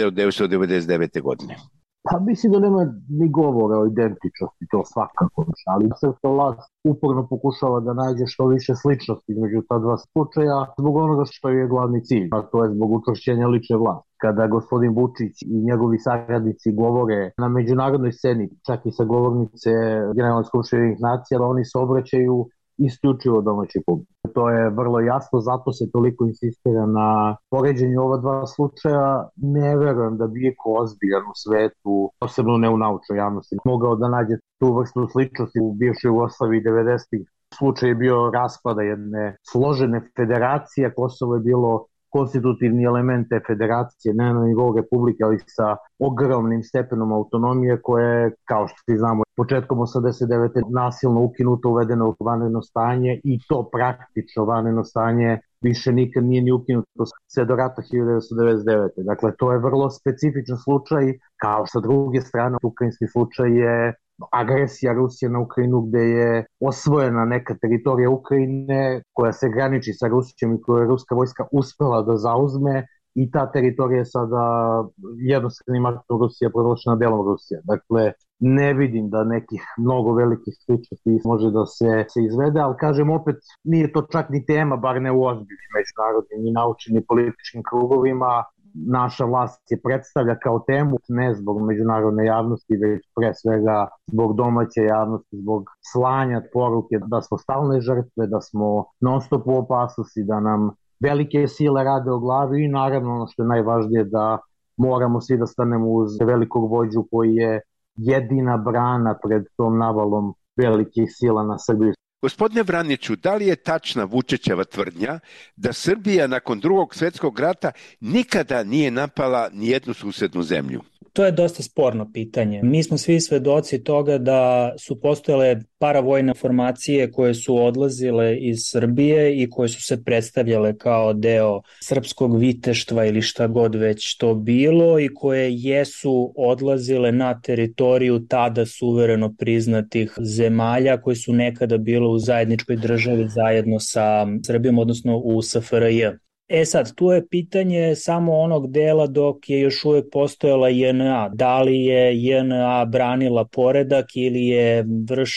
[SPEAKER 5] 1999. godine?
[SPEAKER 7] Pa mislim da nema ni govora o identičnosti, to svakako, ali srpska vlast uporno pokušava da nađe što više sličnosti među ta dva slučaja zbog onoga što je glavni cilj, a to je zbog učvršćenja lične vlasti. Kada gospodin Vučić i njegovi saradnici govore na međunarodnoj sceni, čak i sa govornice Generalne skupštine Ujedinjenih nacija, oni se obraćaju isključivo domaći publik. To je vrlo jasno, zato se toliko insistira na poređenju ova dva slučaja. Ne verujem da bi iko ozbiljan u svetu, posebno ne u naučnoj javnosti, mogao da nađe tu vrstu sličnosti u bivšoj Jugoslaviji 90-ih. Slučaj je bio raspada jedne složene federacije, Kosovo je bilo konstitutivni element te federacije, ne na nivou republike, ali sa ogromnim stepenom autonomije koje je, kao što svi znamo, početkom 89. nasilno ukinuto, uvedeno u vanredno stanje i to praktično vanredno stanje više nikad nije ni ukinuto sve do rata 1999. Dakle, to je vrlo specifičan slučaj, kao sa druge strane, ukrajinski slučaj je agresija Rusije na Ukrajinu gde je osvojena neka teritorija Ukrajine koja se graniči sa Rusijom i koju je ruska vojska uspela da zauzme i ta teritorija je sada jednostavnim aktom Rusije proglašena delom Rusije. Dakle, ne vidim da nekih mnogo velikih sličnosti može da se izvede, ali kažem opet, nije to čak ni tema, bar ne u ozbiljnim međunarodnim i naučnim i političkim krugovima. Naša vlast je predstavlja kao temu ne zbog međunarodne javnosti, već pre svega zbog domaće javnosti, zbog slanja poruke da smo stalne žrtve, da smo non stop u opasnosti, da nam velike sile rade o glavi i naravno ono što je najvažnije da moramo svi da stanemo uz velikog vođu koji je jedina brana pred tom navalom velikih sila na Srbiju.
[SPEAKER 5] Gospodine Vraniću, da li je tačna Vučićeva tvrdnja da Srbija nakon Drugog svjetskog rata nikada nije napala ni jednu susednu zemlju?
[SPEAKER 6] To je dosta sporno pitanje. Mi smo svi svedoci toga da su postojale paravojne formacije koje su odlazile iz Srbije i koje su se predstavljale kao deo srpskog viteštva ili šta god već to bilo i koje jesu odlazile na teritoriju tada suvereno priznatih zemalja koje su nekada bile u zajedničkoj državi zajedno sa Srbijom, odnosno u SFRJ. Sad, tu je pitanje samo onog dela dok je još uvijek postojala JNA. Da li je JNA branila poredak ili je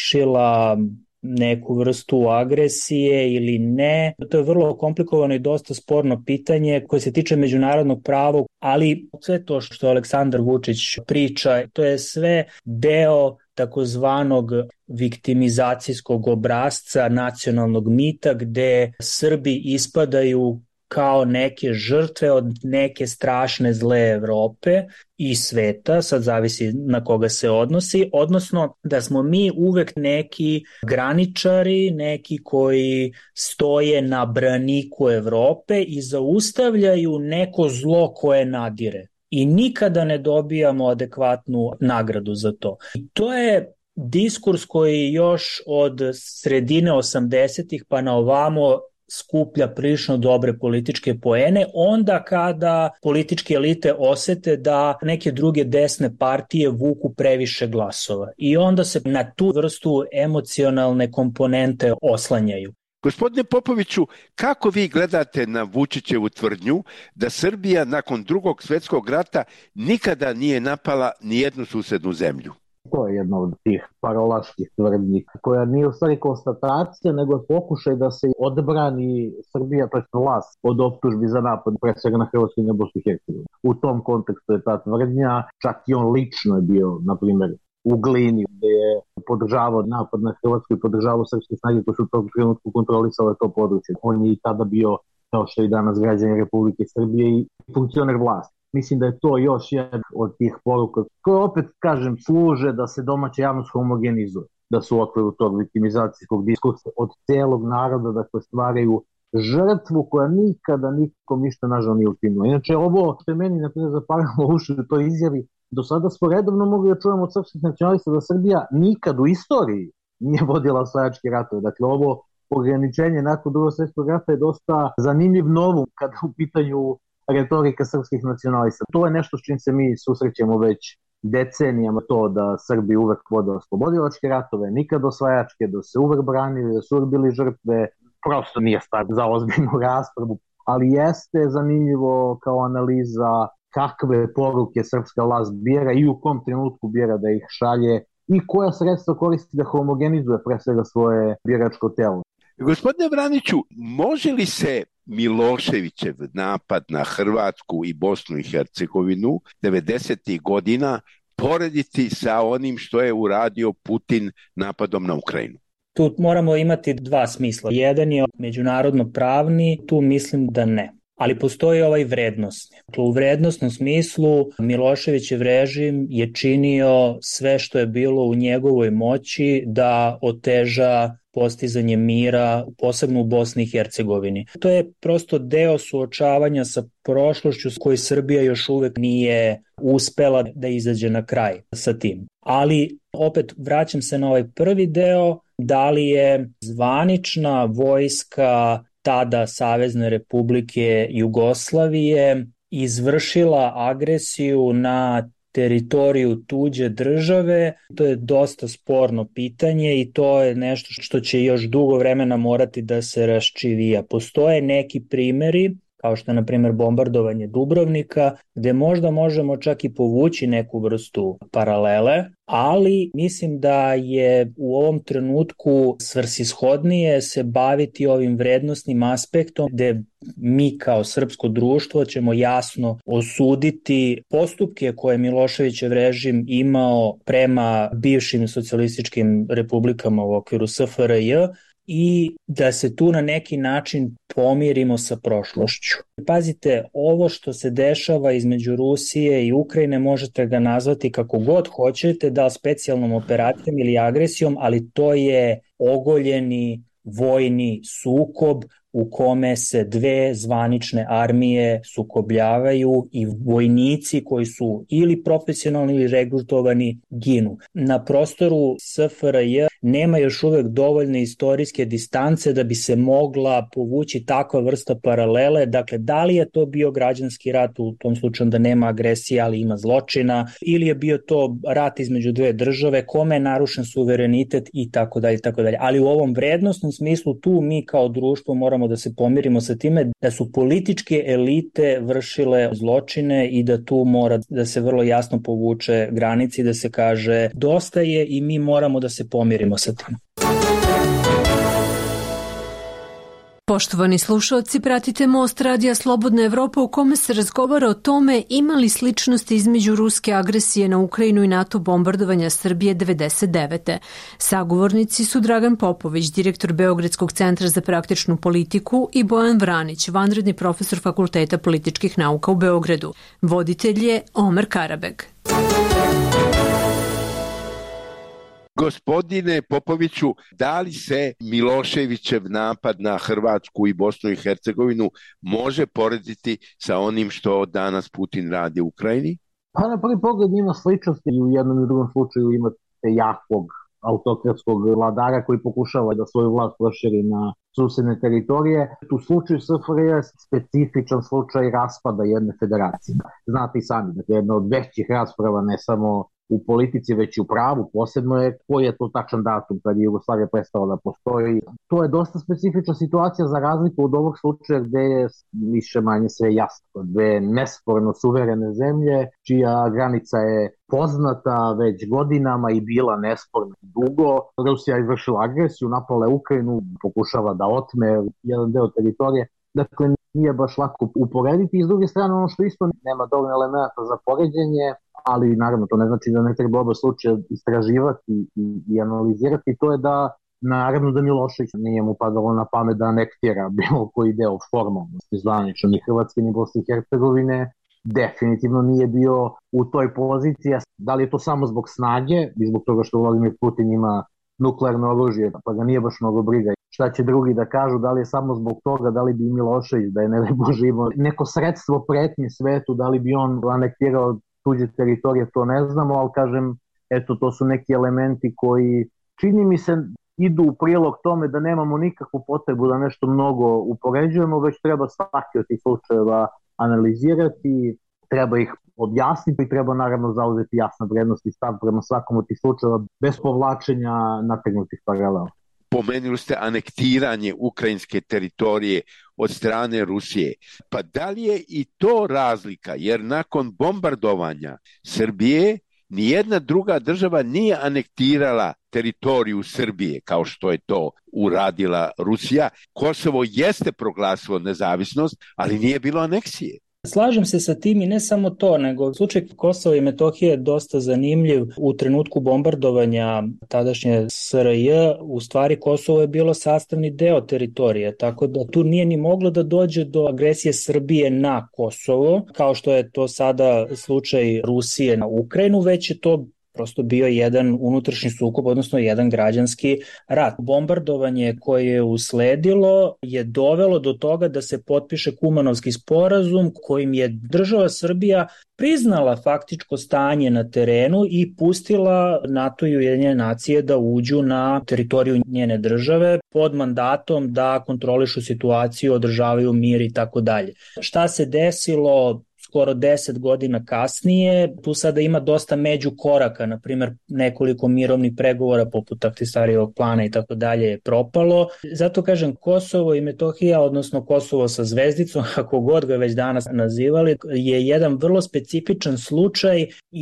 [SPEAKER 6] vršila neku vrstu agresije ili ne. To je vrlo komplikovano i dosta sporno pitanje koje se tiče međunarodnog prava, ali sve to što Aleksandar Vučić priča, to je sve deo takozvanog viktimizacijskog obrasca nacionalnog mita gde Srbi ispadaju kao neke žrtve od neke strašne zle Evrope i sveta, sad zavisi na koga se odnosi, odnosno da smo mi uvek neki graničari, neki koji stoje na braniku Evrope i zaustavljaju neko zlo koje nadire. I nikada ne dobijamo adekvatnu nagradu za to. I to je diskurs koji još od sredine 80-ih pa na ovamo skuplja prilično dobre političke poene, onda kada političke elite osete da neke druge desne partije vuku previše glasova. I onda se na tu vrstu emocionalne komponente oslanjaju.
[SPEAKER 5] Gospodine Popoviću, kako vi gledate na Vučićevu tvrdnju da Srbija nakon Drugog svjetskog rata nikada nije napala ni jednu susednu zemlju?
[SPEAKER 7] To je jedna od tih parolaških tvrdnji koja nije u stvari konstatacija, nego je pokušaj da se odbrani Srbija, to je vlast, od optužbi za napad, pre svega na Hrvatsku i na Bosnu i Hercegovinu. U tom kontekstu je ta tvrdnja, čak i on lično je bio, na primjer, u Glini, gde je podržavao napad na Hrvatsku i podržavao srpske snage koje su u tom trenutku kontrolisale to područje. On je i tada bio, kao što i danas građani Republike Srbije, i funkcioner vlasti. Mislim da je to još jedan od tih poruka koje opet, kažem, služe da se domaća javnost homogenizuje, da su u okviru tog viktimizacijskog diskursa od celog naroda, dakle stvaraju žrtvu koja nikada nikom ništa nažal nije učinila. Inače, ovo što je meni naprijed zaparalo uši u toj izjavi, do sada smo redovno mogli da čujemo od srpskih nacionalista da Srbija nikad u istoriji nije vodila osvajačke ratove. Dakle, ovo ograničenje nakon Drugog svjetskog rata je dosta zanimljiv novum kada u pitanju retorika srpskih nacionalista. To je nešto s čim se mi susrećemo već decenijama, to da Srbi uvek vode oslobodilačke ratove, nikad osvajačke, da se uvek branili, da su uvek bili žrtve, prosto nije stvar za ozbiljnu raspravu, ali jeste zanimljivo kao analiza kakve poruke srpska vlast bira i u kom trenutku bira da ih šalje i koja sredstva koristi da homogenizuje pre svega svoje biračko telo.
[SPEAKER 5] Gospodine Vraniću, može li se Miloševićev napad na Hrvatsku i Bosnu i Hercegovinu 90. godina porediti sa onim što je uradio Putin napadom na Ukrajinu?
[SPEAKER 6] Tu moramo imati dva smisla. Jedan je međunarodno pravni, tu mislim da ne. Ali postoji ovaj vrednosni. U vrednosnom smislu Miloševićev režim je činio sve što je bilo u njegovoj moći da oteža postizanje mira, posebno u Bosni i Hercegovini. To je prosto deo suočavanja sa prošlošću s kojoj Srbija još uvek nije uspela da izađe na kraj sa tim. Ali opet vraćam se na ovaj prvi deo, da li je zvanična vojska tada Savezne Republike Jugoslavije izvršila agresiju na teritoriju tuđe države, to je dosta sporno pitanje i to je nešto što će još dugo vremena morati da se raščivija. Postoje neki primeri, kao što je na primjer bombardovanje Dubrovnika, gde možda možemo čak i povući neku vrstu paralele, ali mislim da je u ovom trenutku svrsishodnije se baviti ovim vrednosnim aspektom gde mi kao srpsko društvo ćemo jasno osuditi postupke koje je Miloševićev režim imao prema bivšim socijalističkim republikama u okviru SFRJ i da se tu na neki način pomirimo sa prošlošću. Pazite, ovo što se dešava između Rusije i Ukrajine možete ga nazvati kako god hoćete, da li specijalnom operacijom ili agresijom, ali to je ogoljeni vojni sukob u kome se dve zvanične armije sukobljavaju i vojnici koji su ili profesionalni ili regrutovani ginu. Na prostoru SFRJ nema još uvek dovoljne istorijske distance da bi se mogla povući takva vrsta paralele. Dakle, da li je to bio građanski rat, u tom slučaju da nema agresije, ali ima zločina, ili je bio to rat između dve države, kome je narušen suverenitet i tako dalje, tako dalje. Ali u ovom vrednosnom smislu tu mi kao društvo moramo da se pomirimo sa time da su političke elite vršile zločine i da tu mora da se vrlo jasno povuče granici, da se kaže dosta je i mi moramo da se pomirimo sa tim.
[SPEAKER 8] Poštovani slušalci, pratite Most Radija Slobodna Evropa u kome se razgovara o tome ima li sličnosti između ruske agresije na Ukrajinu i NATO bombardovanja Srbije 99. Sagovornici su Dragan Popović, direktor Beogradskog centra za praktičnu politiku, i Bojan Vranić, vanredni profesor Fakulteta političkih nauka u Beogradu. Voditelj je Omer Karabeg.
[SPEAKER 5] Gospodine Popoviću, da li se Miloševićev napad na Hrvatsku i Bosnu i Hercegovinu može porediti sa onim što danas Putin radi u Ukrajini?
[SPEAKER 7] Pa na prvi pogled ima sličnosti i u jednom i u drugom slučaju imate jakog autokratskog vladara koji pokušava da svoju vlast proširi na susedne teritorije. U slučaju SFRJ je specifičan slučaj raspada jedne federacije. Znate i sami, dakle jedna od većih rasprava ne samo u politici, već i u pravu, posebno je koji je to tačan datum kad je Jugoslavija prestala da postoji. To je dosta specifična situacija za razliku od ovog slučaja gde je više manje sve jasno. Dve nesporno suverene zemlje, čija granica je poznata već godinama i bila nesporna dugo. Rusija je izvršila agresiju, napala je Ukrajinu, pokušava da otme jedan deo teritorije. Dakle, nije baš lako uporediti. I s druge strane, ono što isto nema dovoljno elementa za poređenje, ali naravno to ne znači da ne treba oba slučaja istraživati i analizirati, to je da naravno da Milošević nije mu padalo na pamet da anektira bilo koji deo formalnosti zvanično ni Hrvatske ni Bosne i Hercegovine, definitivno nije bio u toj poziciji. Da li je to samo zbog snage i zbog toga što Vladimir Putin ima nuklearno oružje, pa ga nije baš mnogo briga šta će drugi da kažu, da li je samo zbog toga, da li bi Milošević, da je ne Bože imao neko sredstvo pretnje svetu, da li bi on anektirao tuđe teritorije, to ne znamo, ali kažem, eto, to su neki elementi koji, čini mi se, idu u prilog tome da nemamo nikakvu potrebu da nešto mnogo upoređujemo, već treba svaki od tih slučajeva analizirati, treba ih objasniti i treba naravno zauzeti jasna vrednost i stav prema svakom od tih slučajeva bez povlačenja nategnutih paralela.
[SPEAKER 5] Pomenuli ste anektiranje ukrajinske teritorije od strane Rusije. Pa da li je i to razlika? Jer nakon bombardovanja Srbije nijedna druga država nije anektirala teritoriju Srbije kao što je to uradila Rusija. Kosovo jeste proglasilo nezavisnost, ali nije bilo aneksije.
[SPEAKER 6] Slažem se sa tim i ne samo to, nego slučaj Kosova i Metohije je dosta zanimljiv. U trenutku bombardovanja tadašnje SRJ, u stvari Kosovo je bilo sastavni deo teritorije, tako da tu nije ni moglo da dođe do agresije Srbije na Kosovo, kao što je to sada slučaj Rusije na Ukrajinu, već je to prosto bio jedan unutrašnji sukob, odnosno jedan građanski rat. Bombardovanje koje je usledilo je dovelo do toga da se potpiše Kumanovski sporazum kojim je država Srbija priznala faktičko stanje na terenu i pustila NATO i Ujedinjene nacije da uđu na teritoriju njene države pod mandatom da kontrolišu situaciju, održavaju mir i tako dalje. Šta se desilo skoro 10 godina kasnije? Tu sada ima dosta međukoraka, na primjer nekoliko mirovnih pregovora poput Ahtisarijevog plana i tako dalje je propalo. Zato kažem, Kosovo i Metohija, odnosno Kosovo sa zvezdicom, kako god ga već danas nazivali, je jedan vrlo specifičan slučaj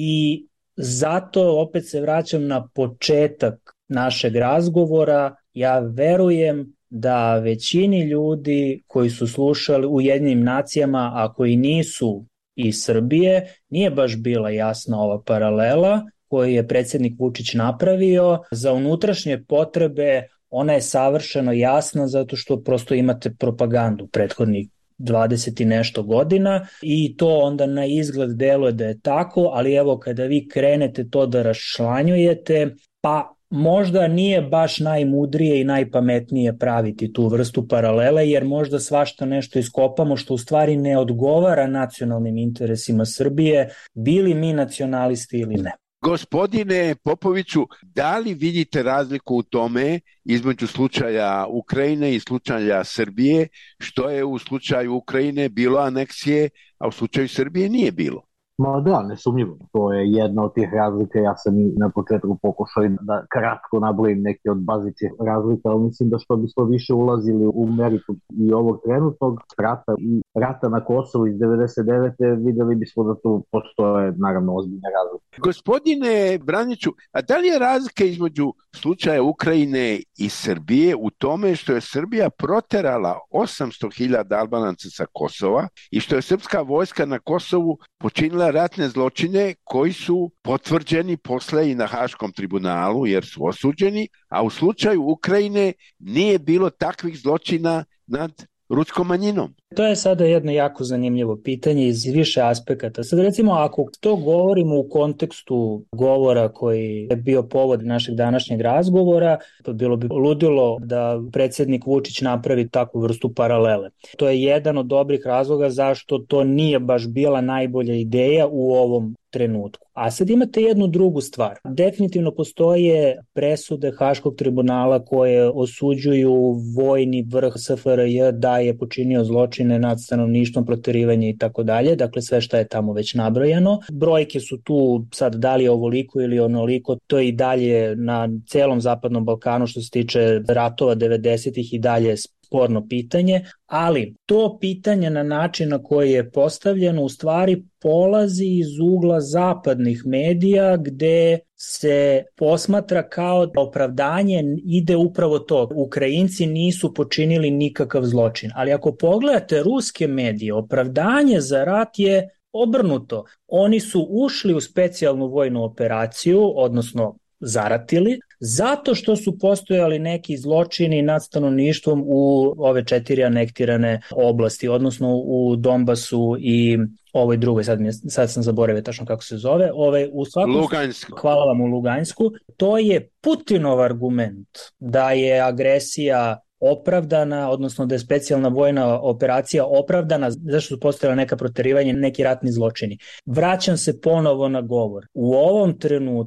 [SPEAKER 6] i zato opet se vraćam na početak našeg razgovora. Ja verujem da većini ljudi koji su slušali u Ujedinjenim nacijama, a koji nisu iz Srbije, nije baš bila jasna ova paralela koju je predsjednik Vučić napravio. Za unutrašnje potrebe ona je savršeno jasna zato što prosto imate propagandu prethodnih 20 i nešto godina i to onda na izgled deluje da je tako, ali evo kada vi krenete to da raščlanjujete, pa možda nije baš najmudrije i najpametnije praviti tu vrstu paralele, jer možda svašta nešto iskopamo što u stvari ne odgovara nacionalnim interesima Srbije, bili mi nacionalisti ili ne.
[SPEAKER 5] Gospodine Popoviću, da li vidite razliku u tome između slučaja Ukrajine i slučaja Srbije, što je u slučaju Ukrajine bilo aneksije, a u slučaju Srbije nije bilo?
[SPEAKER 7] Ma da, nesumnjivo. To je jedna od tih razlika. Ja sam i na početku pokušao da kratko nabrojim neke od bazičnih razlika, ali mislim da što bismo više ulazili u meritum i ovog trenutnog rata i rata na Kosovu iz 99. videli bismo da tu postoje naravno ozbiljne razlike.
[SPEAKER 5] Gospodine Braniću, a da li je razlika između slučaja Ukrajine i Srbije u tome što je Srbija proterala 800.000 Albanaca sa Kosova i što je srpska vojska na Kosovu počinila ratne zločine koji su potvrđeni posle i na Haškom tribunalu jer su osuđeni, a u slučaju Ukrajine nije bilo takvih zločina nad ruskom manjinom?
[SPEAKER 6] To je sada jedno jako zanimljivo pitanje iz više aspekata. Sad recimo, ako to govorimo u kontekstu govora koji je bio povod našeg današnjeg razgovora, to bilo bi ludilo da predsjednik Vučić napravi takvu vrstu paralele. To je jedan od dobrih razloga zašto to nije baš bila najbolja ideja u ovom trenutku. A sad imate jednu drugu stvar. Definitivno postoje presude Haškog tribunala koje osuđuju vojni vrh SFRJ da je počinio zločine nad stanovništvom, proterivanje i tako dalje. Dakle, sve što je tamo već nabrojano. Brojke su tu sad da li je ovoliko ili onoliko, to je i dalje na celom Zapadnom Balkanu što se tiče ratova 90-ih i dalje sporno pitanje, ali to pitanje na način na koji je postavljeno u stvari polazi iz ugla zapadnih medija gde se posmatra kao opravdanje ide upravo to. Ukrajinci nisu počinili nikakav zločin, ali ako pogledate ruske medije, opravdanje za rat je obrnuto. Oni su ušli u specijalnu vojnu operaciju, odnosno zaratili, zato što su postojali neki zločini nad stanovništvom u ove 4 anektirane oblasti, odnosno u Donbasu i ovoj drugoj, sad sam zaboravio tačno kako se zove, u svakom
[SPEAKER 5] Luganjsku.
[SPEAKER 6] Hvala vam, u Luganjsku. To je Putinov argument da je agresija opravdana, odnosno da je specijalna vojna operacija opravdana zašto su postojala neka proterivanja, neki ratni zločini. Vraćam se ponovo na govor. U ovom trenutku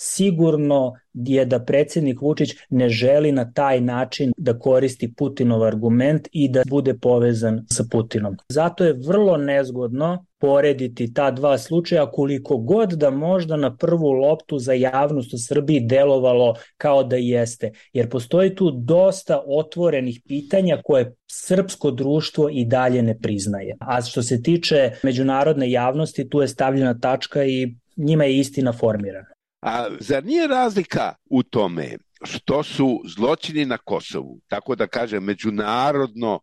[SPEAKER 6] sigurno je da predsjednik Vučić ne želi na taj način da koristi Putinov argument i da bude povezan sa Putinom. Zato je vrlo nezgodno porediti ta dva slučaja, koliko god da možda na prvu loptu za javnost u Srbiji delovalo kao da jeste. Jer postoji tu dosta otvorenih pitanja koje srpsko društvo i dalje ne priznaje. A što se tiče međunarodne javnosti, tu je stavljena tačka i njima je istina formirana.
[SPEAKER 5] A zar nije razlika u tome što su zločini na Kosovu, tako da kažem međunarodno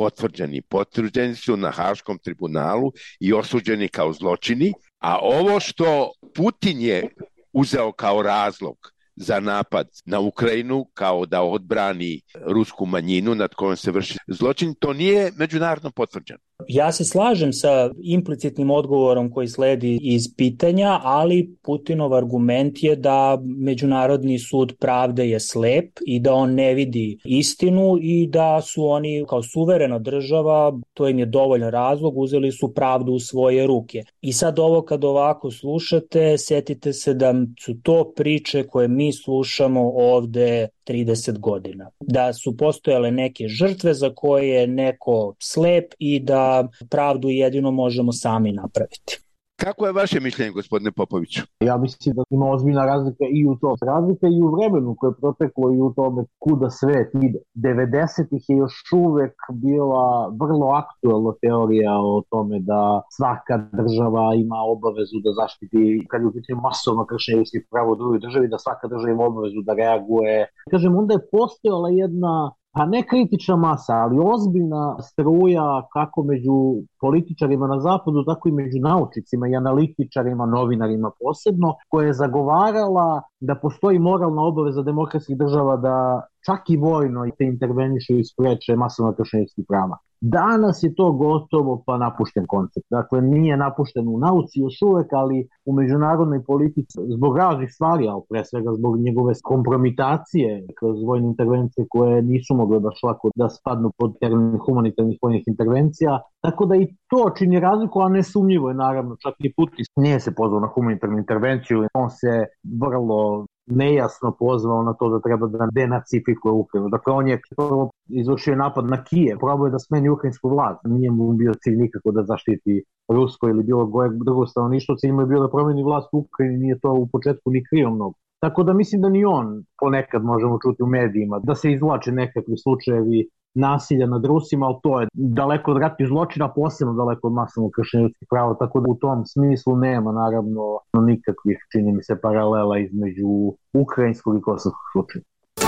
[SPEAKER 5] potvrđeni su na Haškom tribunalu i osuđeni kao zločini, a ovo što Putin je uzeo kao razlog za napad na Ukrajinu, kao da odbrani rusku manjinu nad kojom se vrši zločin, to nije međunarodno potvrđeno.
[SPEAKER 6] Ja se slažem sa implicitnim odgovorom koji sledi iz pitanja, ali Putinov argument je da Međunarodni sud pravde je slep i da on ne vidi istinu i da su oni kao suverena država, to im je dovoljan razlog, uzeli su pravdu u svoje ruke. I sad ovo kad ovako slušate, setite se da su to priče koje mi slušamo ovde 30 godina. Da su postojale neke žrtve za koje je neko slep i da pravdu jedino možemo sami napraviti.
[SPEAKER 5] Kako je vaše mišljenje, gospodine Popoviću?
[SPEAKER 7] Ja mislim da ima ozbiljna razlika i u to. Razlika i u vremenu koje je proteklo i u tome kuda svet ide. 90-ih je još uvek bila vrlo aktuelna teorija o tome da svaka država ima obavezu da zaštiti, kad je u pitanju masovno kršenje ljudskih prava u drugoj državi, da svaka država ima obavezu da reaguje. Kažem, onda je postojala jedna, pa ne kritična masa, ali ozbiljna struja kako među političarima na zapadu, tako i među naučnicima i analitičarima, novinarima posebno, koja je zagovarala da postoji moralna obaveza demokratskih država da čak i vojno te intervenišu i spreče masovno kršenje ljudskih prava. Danas je to gotovo pa napušten koncept. Dakle, nije napušten u nauci još uvek, ali u međunarodnoj politici zbog raznih stvari, ali pre svega zbog njegove kompromitacije kroz vojne intervencije koje nisu mogle baš lako da spadnu pod termin humanitarnih vojnih intervencija. Tako da i to čini razliku, a nesumnjivo je naravno, čak i Putin nije se pozvao na humanitarnu intervenciju, on se vrlo nejasno pozvao na to da treba da denacifikuje Ukrajinu. Dakle, on je prvo izvršio napad na Kijev, probao je da smeni ukrajinsku vlast. Nije mu bio cilj nikako da zaštiti rusko ili bilo koje drugo stanovništvo, cilj mu je bio da promeni vlast u Ukrajini, nije to u početku ni krio mnogo. Tako da mislim da ni on, ponekad možemo čuti u medijima, da se izvlače nekakvi slučajevi nasilja nad Rusima, ali to je daleko od ratnih zločina, posebno daleko od masovnog kršenja ljudskih prava, tako da u tom smislu nema naravno nikakvih, čini mi se, paralela između ukrajinskog i kosovskog slučaja.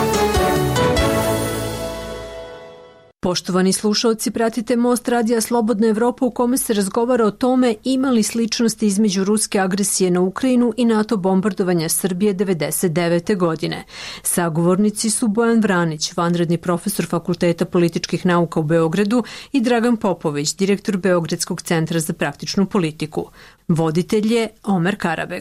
[SPEAKER 8] Poštovani slušaoci, pratite Most radija Slobodna Evropa u kome se razgovara o tome ima li sličnosti između ruske agresije na Ukrajinu i NATO bombardovanja Srbije 1999. godine. Sagovornici su Bojan Vranić, vanredni profesor Fakulteta političkih nauka u Beogradu, i Dragan Popović, direktor Beogradskog centra za praktičnu politiku. Voditelj je Omer Karabeg.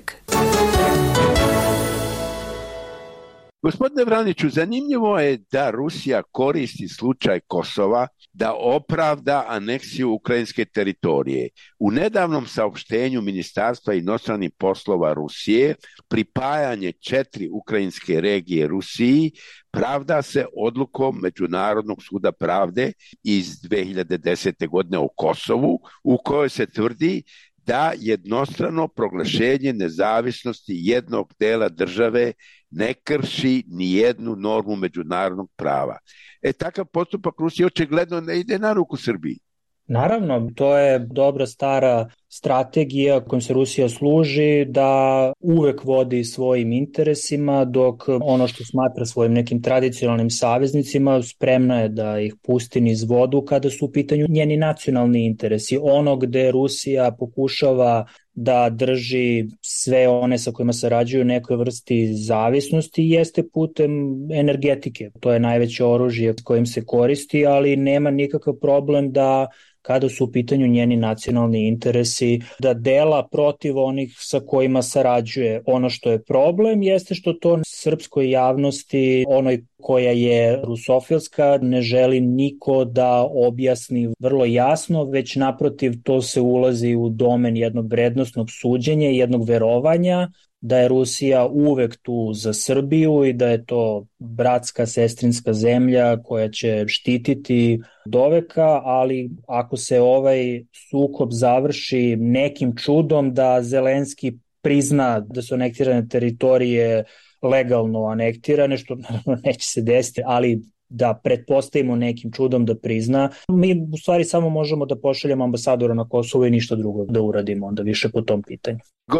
[SPEAKER 5] Gospodine Vraniću, zanimljivo je da Rusija koristi slučaj Kosova da opravda aneksiju ukrajinske teritorije. U nedavnom saopštenju Ministarstva inostranih poslova Rusije pripajanje 4 ukrajinske regije Rusiji pravda se odlukom Međunarodnog suda pravde iz 2010. godine o Kosovu, u kojoj se tvrdi da jednostrano proglašenje nezavisnosti jednog dela države ne krši ni jednu normu međunarodnog prava. Takav postupak Rusije očigledno ne ide na ruku Srbiji.
[SPEAKER 6] Naravno, to je dobra stara strategija kojom se Rusija služi da uvek vodi svojim interesima, dok ono što smatra svojim nekim tradicionalnim saveznicima spremna je da ih pusti niz vodu kada su u pitanju njeni nacionalni interesi. Ono gde Rusija pokušava da drži sve one sa kojima sarađuju nekoj vrsti zavisnosti jeste putem energetike. To je najveće oružje kojim se koristi, ali nema nikakav problem da kada su u pitanju njeni nacionalni interesi, da dela protiv onih sa kojima sarađuje. Ono što je problem jeste što to srpskoj javnosti, onoj koja je rusofilska, ne želi niko da objasni vrlo jasno, već naprotiv to se ulazi u domen jednog vrednosnog suđenja, jednog verovanja, da je Rusija uvek tu za Srbiju i da je to bratska, sestrinska zemlja koja će štititi doveka, ali ako se ovaj sukob završi nekim čudom da Zelenski prizna da su anektirane teritorije legalno anektirane, što naravno neće se desiti, ali da pretpostavimo nekim čudom da prizna, mi u stvari samo možemo da pošaljemo ambasadora na Kosovo i ništa drugo da uradimo onda više po tom pitanju.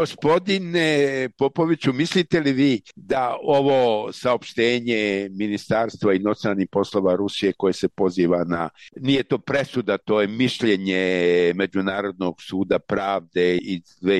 [SPEAKER 5] Gospodine Popoviću, mislite li vi da ovo saopštenje Ministarstva inostranih poslova Rusije koje se poziva na, nije to presuda, to je mišljenje Međunarodnog suda pravde iz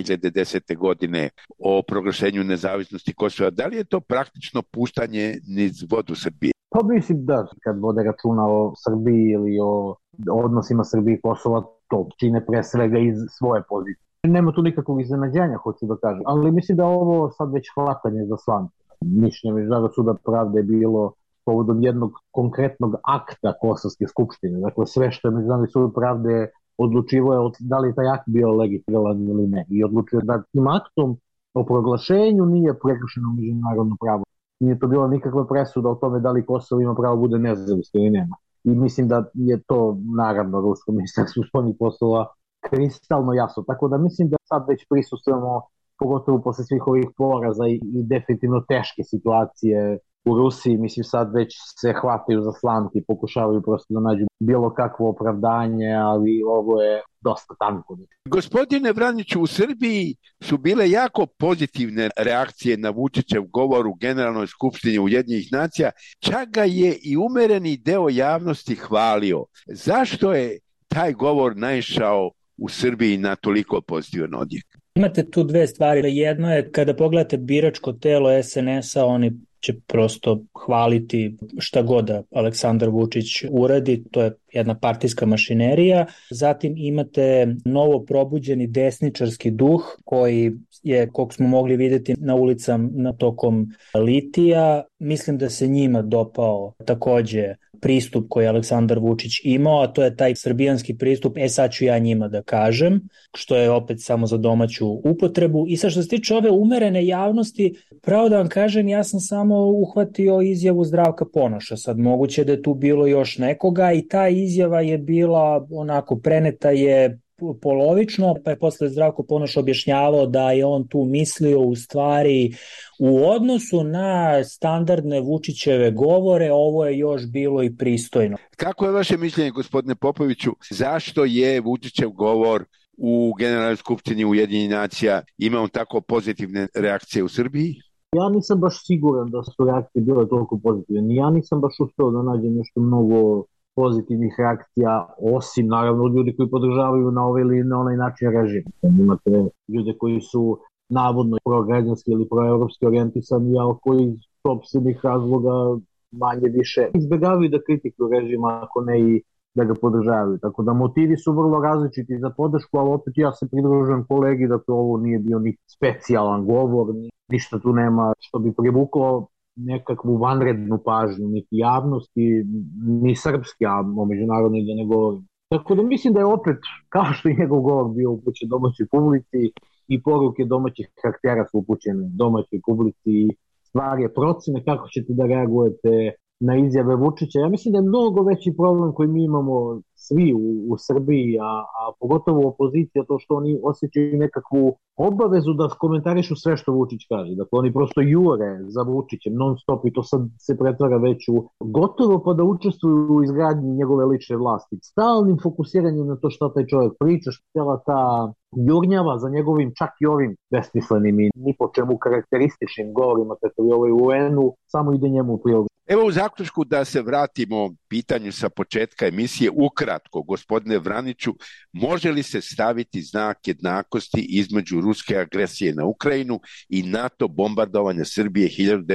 [SPEAKER 5] 2010. godine o proglašenju nezavisnosti Kosova, da li je to praktično puštanje niz vodu Srbije?
[SPEAKER 7] Pa mislim da kad vode računa o Srbiji ili o odnosima Srbije i Kosova, to čine pre svega iz svoje pozicije. Nema tu nikakvog iznenađenja, hoću da kažem, ali mislim da ovo sad već hvatanje za slamke. Mišljenje Međunarodnog suda pravde je bilo povodom jednog konkretnog akta Kosovske skupštine. Dakle, sve što je Međunarodni sud pravde odlučivo je da li je taj akt bio legitiman ili ne. I odlučio da tim aktom o proglašenju nije prekršeno međunarodno pravo. Nije to bila nikakva presuda o tome da li Kosovo ima pravo bude nezavisno ili nema. I mislim da je to, naravno, Rusko ministarstvo spoljnih poslova kristalno jasno. Tako da mislim da sad već prisustujemo, pogotovo posle svih ovih poraza i definitivno teške situacije u Rusiji, mislim sad već se hvataju za slamke i pokušavaju prosto da nađu bilo kakvo opravdanje, ali ovo je dosta tanko.
[SPEAKER 5] Gospodine Vraniću, u Srbiji su bile jako pozitivne reakcije na Vučićev govor u Generalnoj skupštini Ujedinjenih nacija, čak ga je i umereni deo javnosti hvalio. Zašto je taj govor naišao u Srbiji na toliko pozitivan odjek?
[SPEAKER 6] Imate tu dve stvari. Jedno je kada pogledate biračko telo SNS-a, oni će prosto hvaliti šta god da Aleksandar Vučić uradi, to je jedna partijska mašinerija. Zatim imate novo probuđeni desničarski duh koji je, koliko smo mogli vidjeti na ulicama tokom litija, mislim da se njima dopao takođe pristup koji je Aleksandar Vučić imao, a to je taj srbijanski pristup, sad ću ja njima da kažem, što je opet samo za domaću upotrebu. I sad što se tiče ove umerene javnosti, pravo da vam kažem, ja sam samo uhvatio izjavu Zdravka Ponoša, sad moguće da je tu bilo još nekoga i ta izjava je bila onako preneta je polovično, pa je posle Zdravko Ponoš objašnjavao da je on tu mislio u stvari u odnosu na standardne Vučićeve govore, ovo je još bilo i pristojno.
[SPEAKER 5] Kako je vaše mišljenje, gospodine Popoviću, zašto je Vučićev govor u Generalnoj skupštini Ujedinjenih nacija imao tako pozitivne reakcije u Srbiji?
[SPEAKER 7] Ja nisam baš siguran da su reakcije bile toliko pozitivne. Ja nisam baš uspeo da nađem nešto mnogo pozitivnih reakcija, osim naravno ljudi koji podržavaju na ovaj ili na onaj način režim. Imate ljude koji su navodno prograđanski ili proevropski orijentisani, ali koji iz sopstvenih razloga manje više izbjegavaju da kritikuju režima, ako ne i da ga podržavaju. Tako da motivi su vrlo različiti za podršku, ali opet ja se pridružujem kolegi da to ovo nije bio ni specijalan govor, ništa tu nema što bi privuklo nekakvu vanrednu pažnju, niti javnosti, ni srpski, a o međunarodnoj da ne govorim. Tako da mislim da je opet, kao što je njegov govor bio upućen domaćoj publici i poruke domaćih karaktera su upućene domaćoj publici, stvar je procene kako ćete da reagujete na izjave Vučića. Ja mislim da je mnogo veći problem koji mi imamo svi u Srbiji, a pogotovo opozicija, to što oni osjećaju nekakvu obavezu da komentarišu sve što Vučić kaže. Dakle, oni prosto jure za Vučićem non stop i to sad se pretvara već u gotovo pa da učestvuju u izgradnji njegove lične vlasti. Stalnim fokusiranjem na to što taj čovjek priča, cijela ta jurnjava za njegovim čak i ovim besmislenim i ni po čemu karakterističnim govorima, kako je ovaj UN-u, samo ide njemu u prilog.
[SPEAKER 5] Evo u zaključku da se vratimo pitanju sa početka emisije, ukratko, gospodine Vraniću, može li se staviti znak jednakosti između ruske agresije na Ukrajinu i NATO bombardovanja Srbije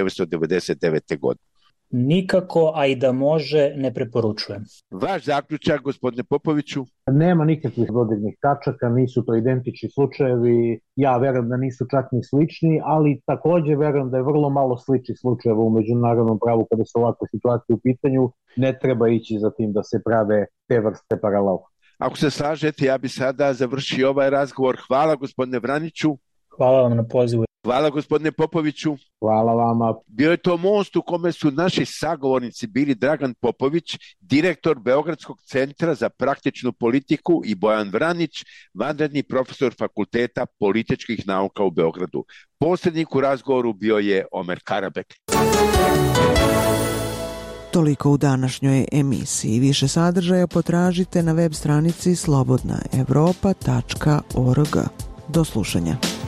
[SPEAKER 5] 1999. godine?
[SPEAKER 6] Nikako, a i da može, ne preporučujem.
[SPEAKER 5] Vaš zaključak, gospodine Popoviću?
[SPEAKER 7] Nema nikakvih dodirnih tačaka, nisu to identični slučajevi, ja verujem da nisu čak ni slični, ali takođe verujem da je vrlo malo sličnih slučajeva u međunarodnom pravu kada su ovakve situacije u pitanju, ne treba ići za tim da se prave te vrste paralela.
[SPEAKER 5] Ako se slažete, ja bi sada završio ovaj razgovor. Hvala gospodine Vraniću.
[SPEAKER 6] Hvala vam na pozivu.
[SPEAKER 5] Hvala gospodine Popoviću.
[SPEAKER 7] Hvala vama.
[SPEAKER 5] Bio je to most u kome su naši sagovornici bili Dragan Popović, direktor Beogradskog centra za praktičnu politiku, i Bojan Vranić, vanredni profesor Fakulteta političkih nauka u Beogradu. Posrednik u razgovoru bio je Omer Karabek.
[SPEAKER 3] Toliko u današnjoj emisiji. Više sadržaja potražite na web stranici slobodnaevropa.org. Do slušanja.